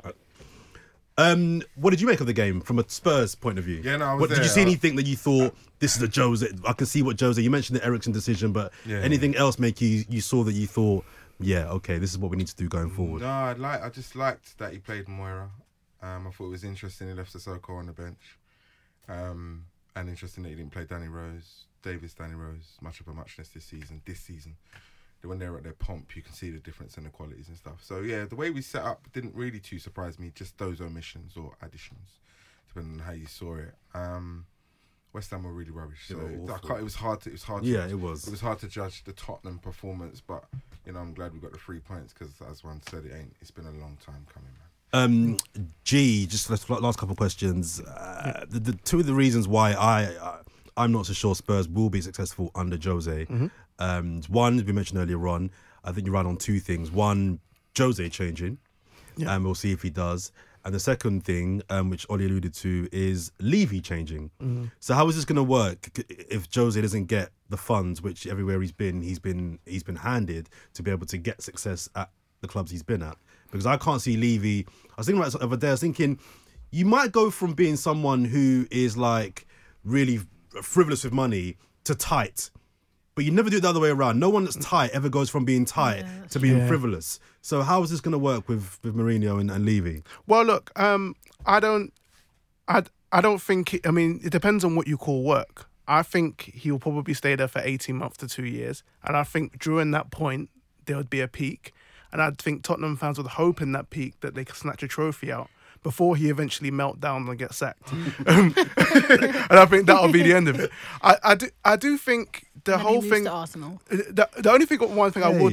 Um, what did you make of the game from a Spurs point of view? Yeah, no, I was what, there. Did you see anything that you thought this is a Jose? I can see what Jose. You mentioned the Ericsson decision, but Yeah, anything yeah. else make you you saw that you thought, yeah, okay, this is what we need to do going forward? No, I like. I just liked that he played Moira. Um, I thought it was interesting he left Sissoko on the bench, um, and interesting that he didn't play Danny Rose, Davis, Danny Rose, much of a muchness this season. This season, when they're at their pomp, you can see the difference in the qualities and stuff. So yeah, the way we set up didn't really too surprise me. Just those omissions or additions, depending on how you saw it. Um, West Ham were really rubbish. So Yeah, I can't, it was hard to. It was hard. To, Yeah, it was. It was hard to judge the Tottenham performance, but you know I'm glad we got the three points because, as one said, it ain't. It's been a long time coming, man. Um, G, just last, last couple of questions. Uh, the, the two of the reasons why I, I I'm not so sure Spurs will be successful under Jose. Mm-hmm. Um, one, as we mentioned earlier on, I think you ran on two things. One, Jose changing, Yeah. and we'll see if he does. And the second thing, um, which Ollie alluded to, is Levy changing. Mm-hmm. So how is this going to work if Jose doesn't get the funds, which everywhere he's been, he's been he's been handed to be able to get success at the clubs he's been at? Because I can't see Levy. I was thinking about it the other day. I was thinking you might go from being someone who is like really frivolous with money to tight. But you never do it the other way around. No one that's tight ever goes from being tight Yeah, to being true. frivolous. So how is this going to work with, with Mourinho and, and Levy? Well, look, um, I don't, I, I don't think. It, I mean, it depends on what you call work. I think he'll probably stay there for eighteen months to two years, and I think during that point there would be a peak, and I think Tottenham fans would hope in that peak that they could snatch a trophy out before he eventually melt down and get sacked. um, and I think that'll be the end of it. I, I do, I do think the And then he whole moves thing. to Arsenal. The, the only thing, one thing I would.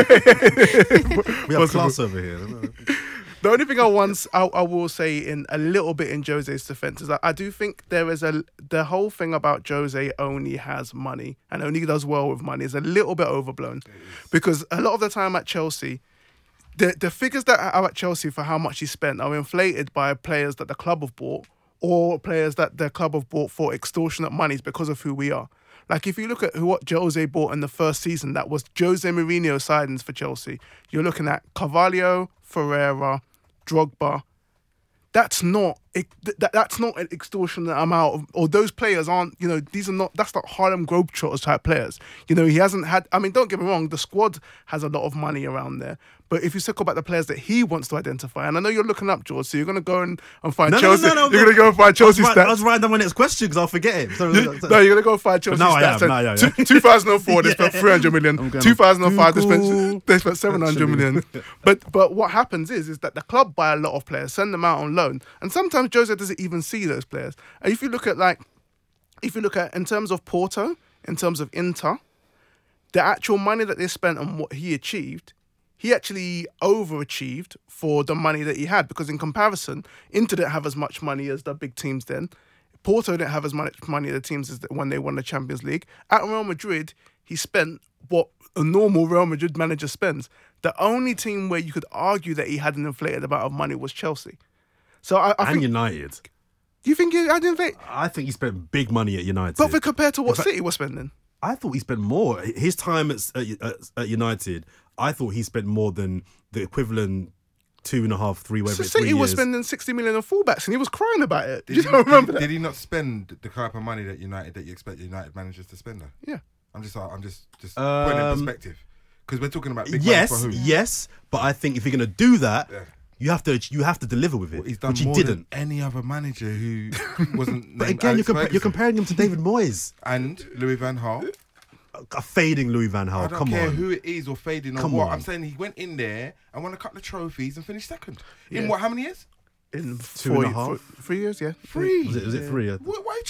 We have Possible. class over here. The only thing I once I, I will say in a little bit in Jose's defense is that I do think there is a the whole thing about Jose only has money and only does well with money is a little bit overblown, because a lot of the time at Chelsea, the the figures that are at Chelsea for how much he spent are inflated by players that the club have bought or players that the club have bought for extortionate monies because of who we are. Like, if you look at who what Jose bought in the first season, that was Jose Mourinho signings for Chelsea. You're looking at Carvalho, Ferreira, Drogba. That's not it, th- that that's not an extortionate amount of, or those players aren't, you know, these are not, that's not Harlem Globetrotters type players. You know, he hasn't had, I mean, don't get me wrong, the squad has a lot of money around there. But if you talk about the players that he wants to identify, and I know you're looking up, George, so you're going to go and, and find No, no, Chelsea. no, no, no, you're going to go and find Chelsea I was, stats. right, I was writing down my next question because I'll forget it. So, You- no, you're going to go and find Chelsea no, I stats. am, no, yeah, yeah. Two- two thousand four, they spent Yeah. three hundred million. I'm going two thousand five, they Google. spent, they spent seven hundred Actually. million. But but what happens is is that the club buy a lot of players, send them out on loan, and sometimes Jose doesn't even see those players. And if you look at like, if you look at in terms of Porto, in terms of Inter, the actual money that they spent on what he achieved, he actually overachieved for the money that he had, because in comparison, Inter didn't have as much money as the big teams then. Porto didn't have as much money as the teams as the, when they won the Champions League. At Real Madrid, he spent what a normal Real Madrid manager spends. The only team where you could argue that he had an inflated amount of money was Chelsea. So I, I and think. United. Do you think he had inflated? I think he spent big money at United. But for compared to what In fact- City was spending. I thought he spent more. His time at, at, at United, I thought he spent more than the equivalent two and a half, three, whatever So it's, three City was years. spending sixty million on fullbacks, and he was crying about it. Did you he, don't remember did, that? did he not spend the type of money that United that you expect United managers to spend? Though? Yeah. I'm just, I'm just, just putting in Um, perspective because we're talking about big Yes, money for who. yes, but I think if you're going to do that, Yeah. you have to you have to deliver with it, Well, he's done which he more didn't. than any other manager who wasn't. But named again, you're, Alex compa- you're Ferguson. comparing him to David Moyes, and Louis Van Gaal. a fading Louis Van I Gaal. don't Come care on, who it is or fading or Come what. on. I'm saying he went in there and won a couple of trophies and finished second. Yeah. In what? How many years? In Two four, and a half? four- three years, yeah. Three. was it, was it three? Why? why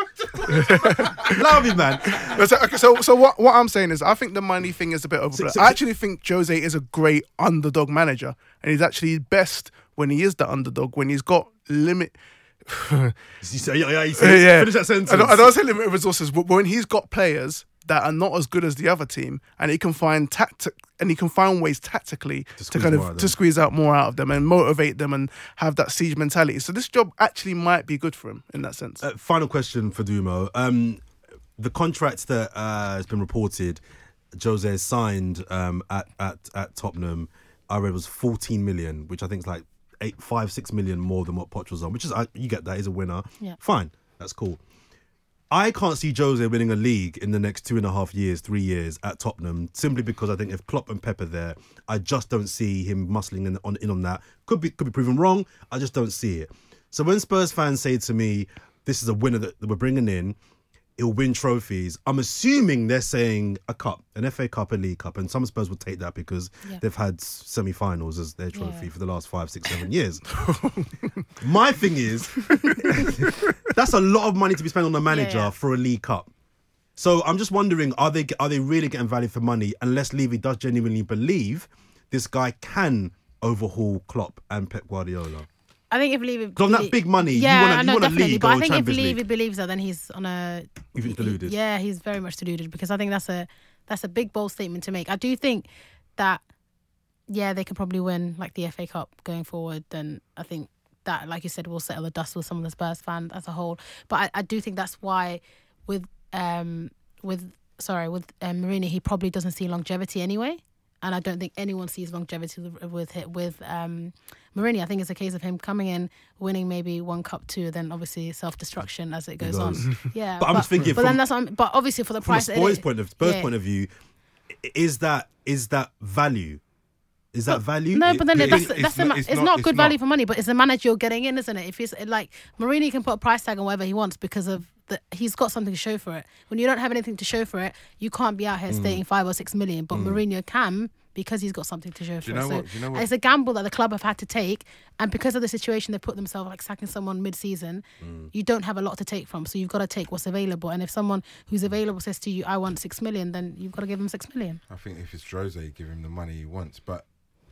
Love me, man. No, so, okay, so so what what I'm saying is, I think the money thing is a bit overblown. so- I actually think Jose is a great underdog manager, and he's actually best when he is the underdog, when he's got limit. You say- yeah, yeah, you say- yeah, Finish that sentence. I don't, I don't say limited resources, but when he's got players that are not as good as the other team, and he can find tactic and he can find ways tactically to, squeeze kind more out of of to them. squeeze out more out of them and motivate them and have that siege mentality. So this job actually might be good for him in that sense. Uh, final question for Dumo. Um, the contract that uh, has been reported, Jose has signed um, at, at at Tottenham, I read was fourteen million, which I think is like eight, five, six million more than what Poch was on. Which is I, you get that, he's a winner. Yeah. Fine, that's cool. I can't see Jose winning a league in the next two and a half years, three years at Tottenham, simply because I think if Klopp and Pep are there, I just don't see him muscling in on in on that. Could be could be proven wrong. I just don't see it. So when Spurs fans say to me, "This is a winner that, that we're bringing in," he'll win trophies. I'm assuming they're saying a cup, an F A Cup, a League Cup, and some Spurs will take that because Yeah. they've had semi-finals as their trophy Yeah. for the last five, six, seven years. My thing is, that's a lot of money to be spent on a manager Yeah, yeah. for a League Cup. So I'm just wondering, are they are they really getting value for money? Unless Levy does genuinely believe this guy can overhaul Klopp and Pep Guardiola. I think if Levy, Because on that big money, you yeah, wanna- I you know, wanna definitely. league But I or think if Champions Levy League. believes that, then he's on a. You think he's deluded? Yeah, he's very much deluded, because I think that's a that's a big bold statement to make. I do think that yeah, they could probably win like the F A Cup going forward. Then I think that, like you said, will settle the dust with some of the Spurs fans as a whole. But I, I do think that's why with um with sorry with um, Mourinho, he probably doesn't see longevity anyway. And I don't think anyone sees longevity with with, with um, Mourinho. I think it's a case of him coming in, winning maybe one cup, two, then obviously self destruction as it goes, goes. on. Yeah, But I'm just thinking But from- then that's what I'm, but obviously for the From a price. that Spurs it- point of Spurs yeah. point of view, i- is that is that value? Is that value? No, but then It- that's it's- that's it's the not- ma- it's it's, not- not, it's good value not. for money, but it's the manager you're getting in, isn't it? If it's like Mourinho can put a price tag on whatever he wants because of the, he's got something to show for it. When you don't have anything to show for it, you can't be out here stating five or six million. But Mourinho can, because he's got something to show for you it. know So what? Do you know what? it's a gamble that the club have had to take, and because of the situation they put themselves, like sacking someone mid-season, you don't have a lot to take from. So you've got to take what's available. And if someone who's available says to you, "I want six million," then you've got to give them six million. I think if it's Jose, give him the money he wants. But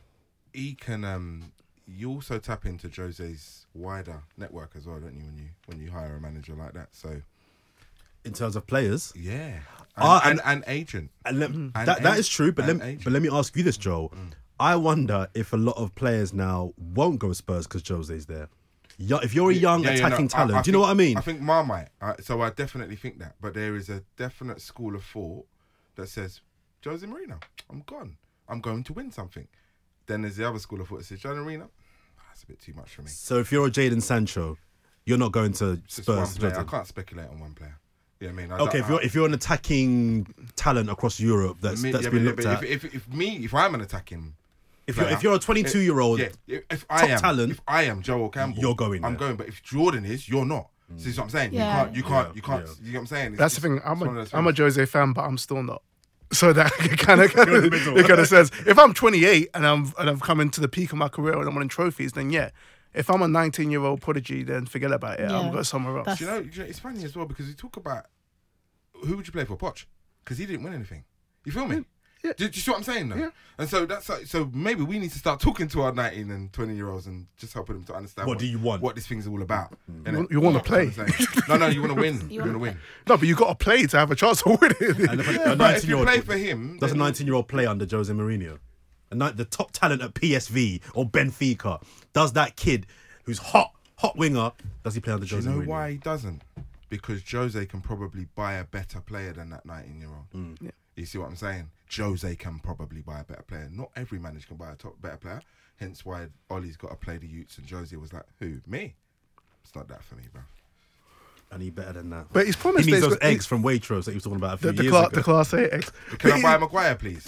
he can. Um, you also tap into Jose's wider network as well, don't you? When you when you hire a manager like that. So in terms of players, yeah, and, Ah, and, and- and agent. and let, And that that age- is true. But and let, age. but let me ask you this, Joel. I wonder if a lot of players now won't go Spurs because Jose's there. Yo- If you're a young Yeah, yeah, attacking no, I- talent, I do you know think- what I mean? I think Marmite. Uh, so I definitely think that. But there is a definite school of thought that says, Jose Mourinho, I'm gone. I'm going to win something. Then there's the other school of thought that says, Jose Mourinho, that's a bit too much for me. So if you're a Jadon Sancho, You're not going to It's just one Spurs. player. I Jose. can't speculate on one player. You know what I mean? I Okay, don't- if you're I- if you're an attacking talent across Europe that's me- that's yeah, been but- looked but at, If, if, if me, if I'm an attacking, if you're player, if you're a twenty-two year old, yeah, if, if I top am, talent, if I am Joel Campbell, you're going I'm there. going. But if Jordan is, you're not. See what I'm saying? Yeah. You can't. You can't. Yeah, You can't. yeah. You know what I'm saying? It's- That's the it's- thing. I'm it's one a of those I'm a things. Jose fan, but I'm still not. So that kind of You're in the middle. it kind of says if I'm twenty-eight and I'm and I'm coming to the peak of my career and I'm winning trophies, then yeah. If I'm a nineteen year old prodigy, then forget about it. Yeah. I'm going somewhere else. That's- Do you know, do you know, it's funny as well because we talk about who would you play for, Poch? Because he didn't win anything. You feel me? Yeah. Do, do you see what I'm saying? Though? Yeah. And so that's like, so maybe we need to start talking to our nineteen and twenty year olds and just helping them to understand What do you want? what this thing's all about. You innit? want- you want to play. That's what I'm saying. No, no, you want to win. You, want to win. No, but you got to play to have a chance of winning. and if Yeah, a but if you nineteen-year-old play for him, does a then- nineteen-year-old play under Jose Mourinho? A ni- the top talent at P S V or Benfica, does that kid who's hot, hot winger, does he play under Do Jose you know Mourinho? why he doesn't? Because Jose can probably buy a better player than that nineteen year old. Mm. Yeah. You see what I'm saying? Jose can probably buy a better player. Not every manager can buy a top better player. Hence why Ollie's got to play the youths and Jose was like, who? Me? It's not that for me, bro. And he better than that. But he's promised he needs that those he's got- eggs from Waitrose that he was talking about a few the, the, years cla- ago. the class A X. Can But I he- buy Maguire, please?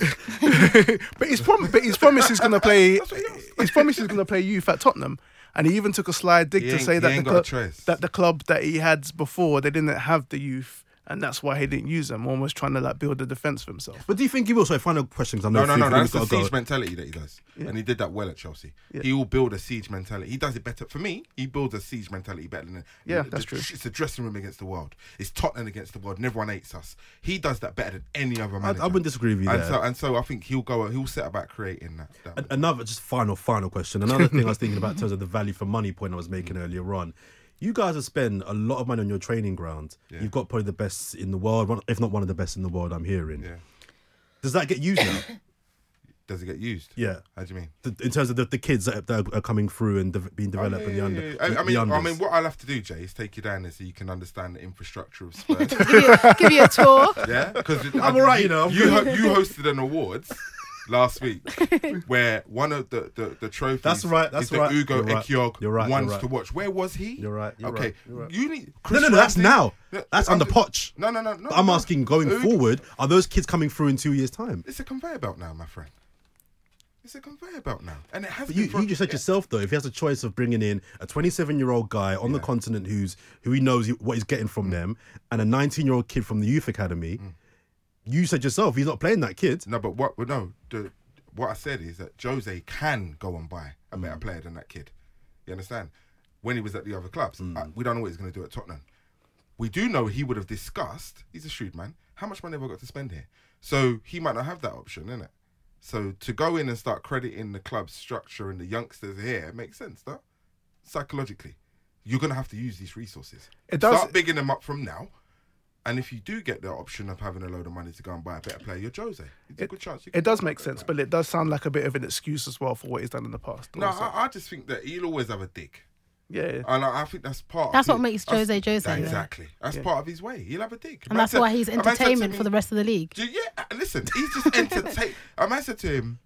But he's prom- but he's promised he's gonna play. That's what he asked. He's promised he's gonna play youth at Tottenham, and he even took a slide dig He to ain't- say he that the ain't got a club choice. that the club that he had before they didn't have the youth, and that's why he didn't use them. Almost trying to like build a defense for himself. But do you think he will? So final questions. I know No, no, Fee- no. That's Fee's the gotta go. siege mentality that he does. Yeah. And he did that well at Chelsea. Yeah. He will build a siege mentality. He does it better. For me, he builds a siege mentality better than Yeah, the- that's the- true. It's a dressing room against the world. It's Tottenham against the world, and everyone hates us. He does that better than any other I, manager. I wouldn't disagree with you and there. so, and so I think he'll go. He'll set about creating that. that An- Another just final, final question. Another thing I was thinking about in terms of the value for money point I was making earlier on. You guys have spent a lot of money on your training ground. Yeah. You've got probably the best in the world, one- if not one of the best in the world. I'm hearing. yeah. Does that get used now? Does it get used? Yeah. How do you mean? The, in terms of the, the kids that, that are coming through and de- being developed Oh, in yeah, the under. yeah, yeah. I, I the mean, I unders. mean, what I'll have to do, Jay, is take you down there so you can understand the infrastructure of Spurs. give, you, give you a tour. Yeah, because I'm alright, you know, I'm You ho- you hosted an awards last week where one of the the, the trophies. That's right, that's is the right. Ugo You're right, Ekiog you're right, ones you're right. to watch. Where was he? You're right, you're okay, right, you're right. you need. No, Chris no, no, that's Ramsey- now. No, That's I'm under just- Poch. No, no, no, no. But I'm no. asking going Ugo- forward, are those kids coming through in two years' time? It's a conveyor belt now, my friend. It's a conveyor belt now, and it has. But been you, for- you just said yeah. yourself though, if he has a choice of bringing in a twenty-seven-year-old guy on the Yeah. continent who's who he knows he- what he's getting from them, and a nineteen-year-old kid from the youth academy, Mm. you said yourself he's not playing that kid. No, but what? Well, no, the, what I said is that Jose can go and buy a Mm. better player than that kid. You understand? When he was at the other clubs, Mm. uh, we don't know what he's going to do at Tottenham. We do know he would have discussed. He's a shrewd man. How much money have I got to spend here? So he might not have that option, innit? So to go in and start crediting the club's structure and the youngsters here makes sense, though. Psychologically, you're going to have to use these resources. It does- Start bigging them up from now. And if you do get the option of having a load of money to go and buy a better player, you're Jose. It's a It- good chance. You can It does buy a make better sense, player. but it does sound like a bit of an excuse as well for what he's done in the past. No, also. I, I just think that he'll always have a dig. yeah. And I, I think that's part That's of what it. makes That's- Jose Jose, that- yeah. Exactly. That's Yeah. part of his way. He'll have a dig. And that's why he's entertainment for the rest of the league. Do, yeah, listen, he's just entertain. A man said to him,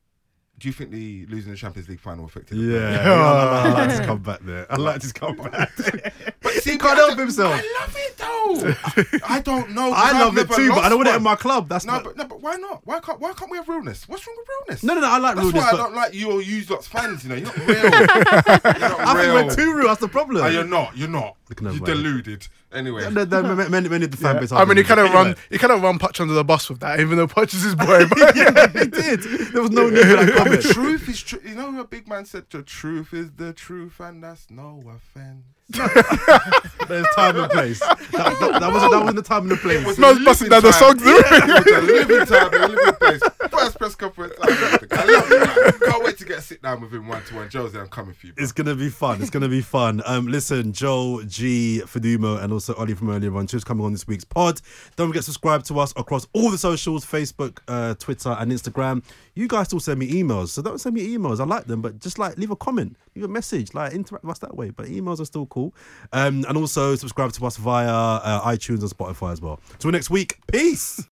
do you think the losing the Champions League final affected the player? Yeah, I like to come back there. I like to come back. But see, He can't I help don't- himself. I love it though. I don't know. 'cause I I've love it never too, but I lost don't want it one. in my club. That's No, not. but no, but why not? Why can't why can't we have realness? What's wrong with realness? No, no, no. I like That's realness, why I but don't like you or use lots fans. You know, you're not real. You're not I think real. we're too real. That's the problem. Oh, you're not. You're not. Looking at You're mine. deluded. Anyway. No, no, many, many, many of the fan Yeah. base. I mean, he kind of Anyway. run, he kind of run Poch under the bus with that, even though Poch is his boy. But Yeah, he did. There was no need for that The comment. truth is true. You know, a big man said, "The truth is the truth, and that's no offense." There's time and place. That, that, that wasn't that wasn't the time and the place. was- man's busting down the songs. It was a living time, a living place. First press conference. I love it. I love it, man. Can't wait to get a sit down with him one to one. Jose, I'm coming for you. Bro. It's gonna be fun. It's gonna be fun. Um, listen, Joel, G, Fidumo, and also Ollie from earlier on. Cheers coming on this week's pod. Don't forget to subscribe to us across all the socials: Facebook, uh, Twitter, and Instagram. You guys still send me emails, so don't send me emails. I like them, but just like leave a comment, leave a message, like interact with us that way. But emails are still cool. Um, and also subscribe to us via uh, iTunes and Spotify as well. Till next week. Peace.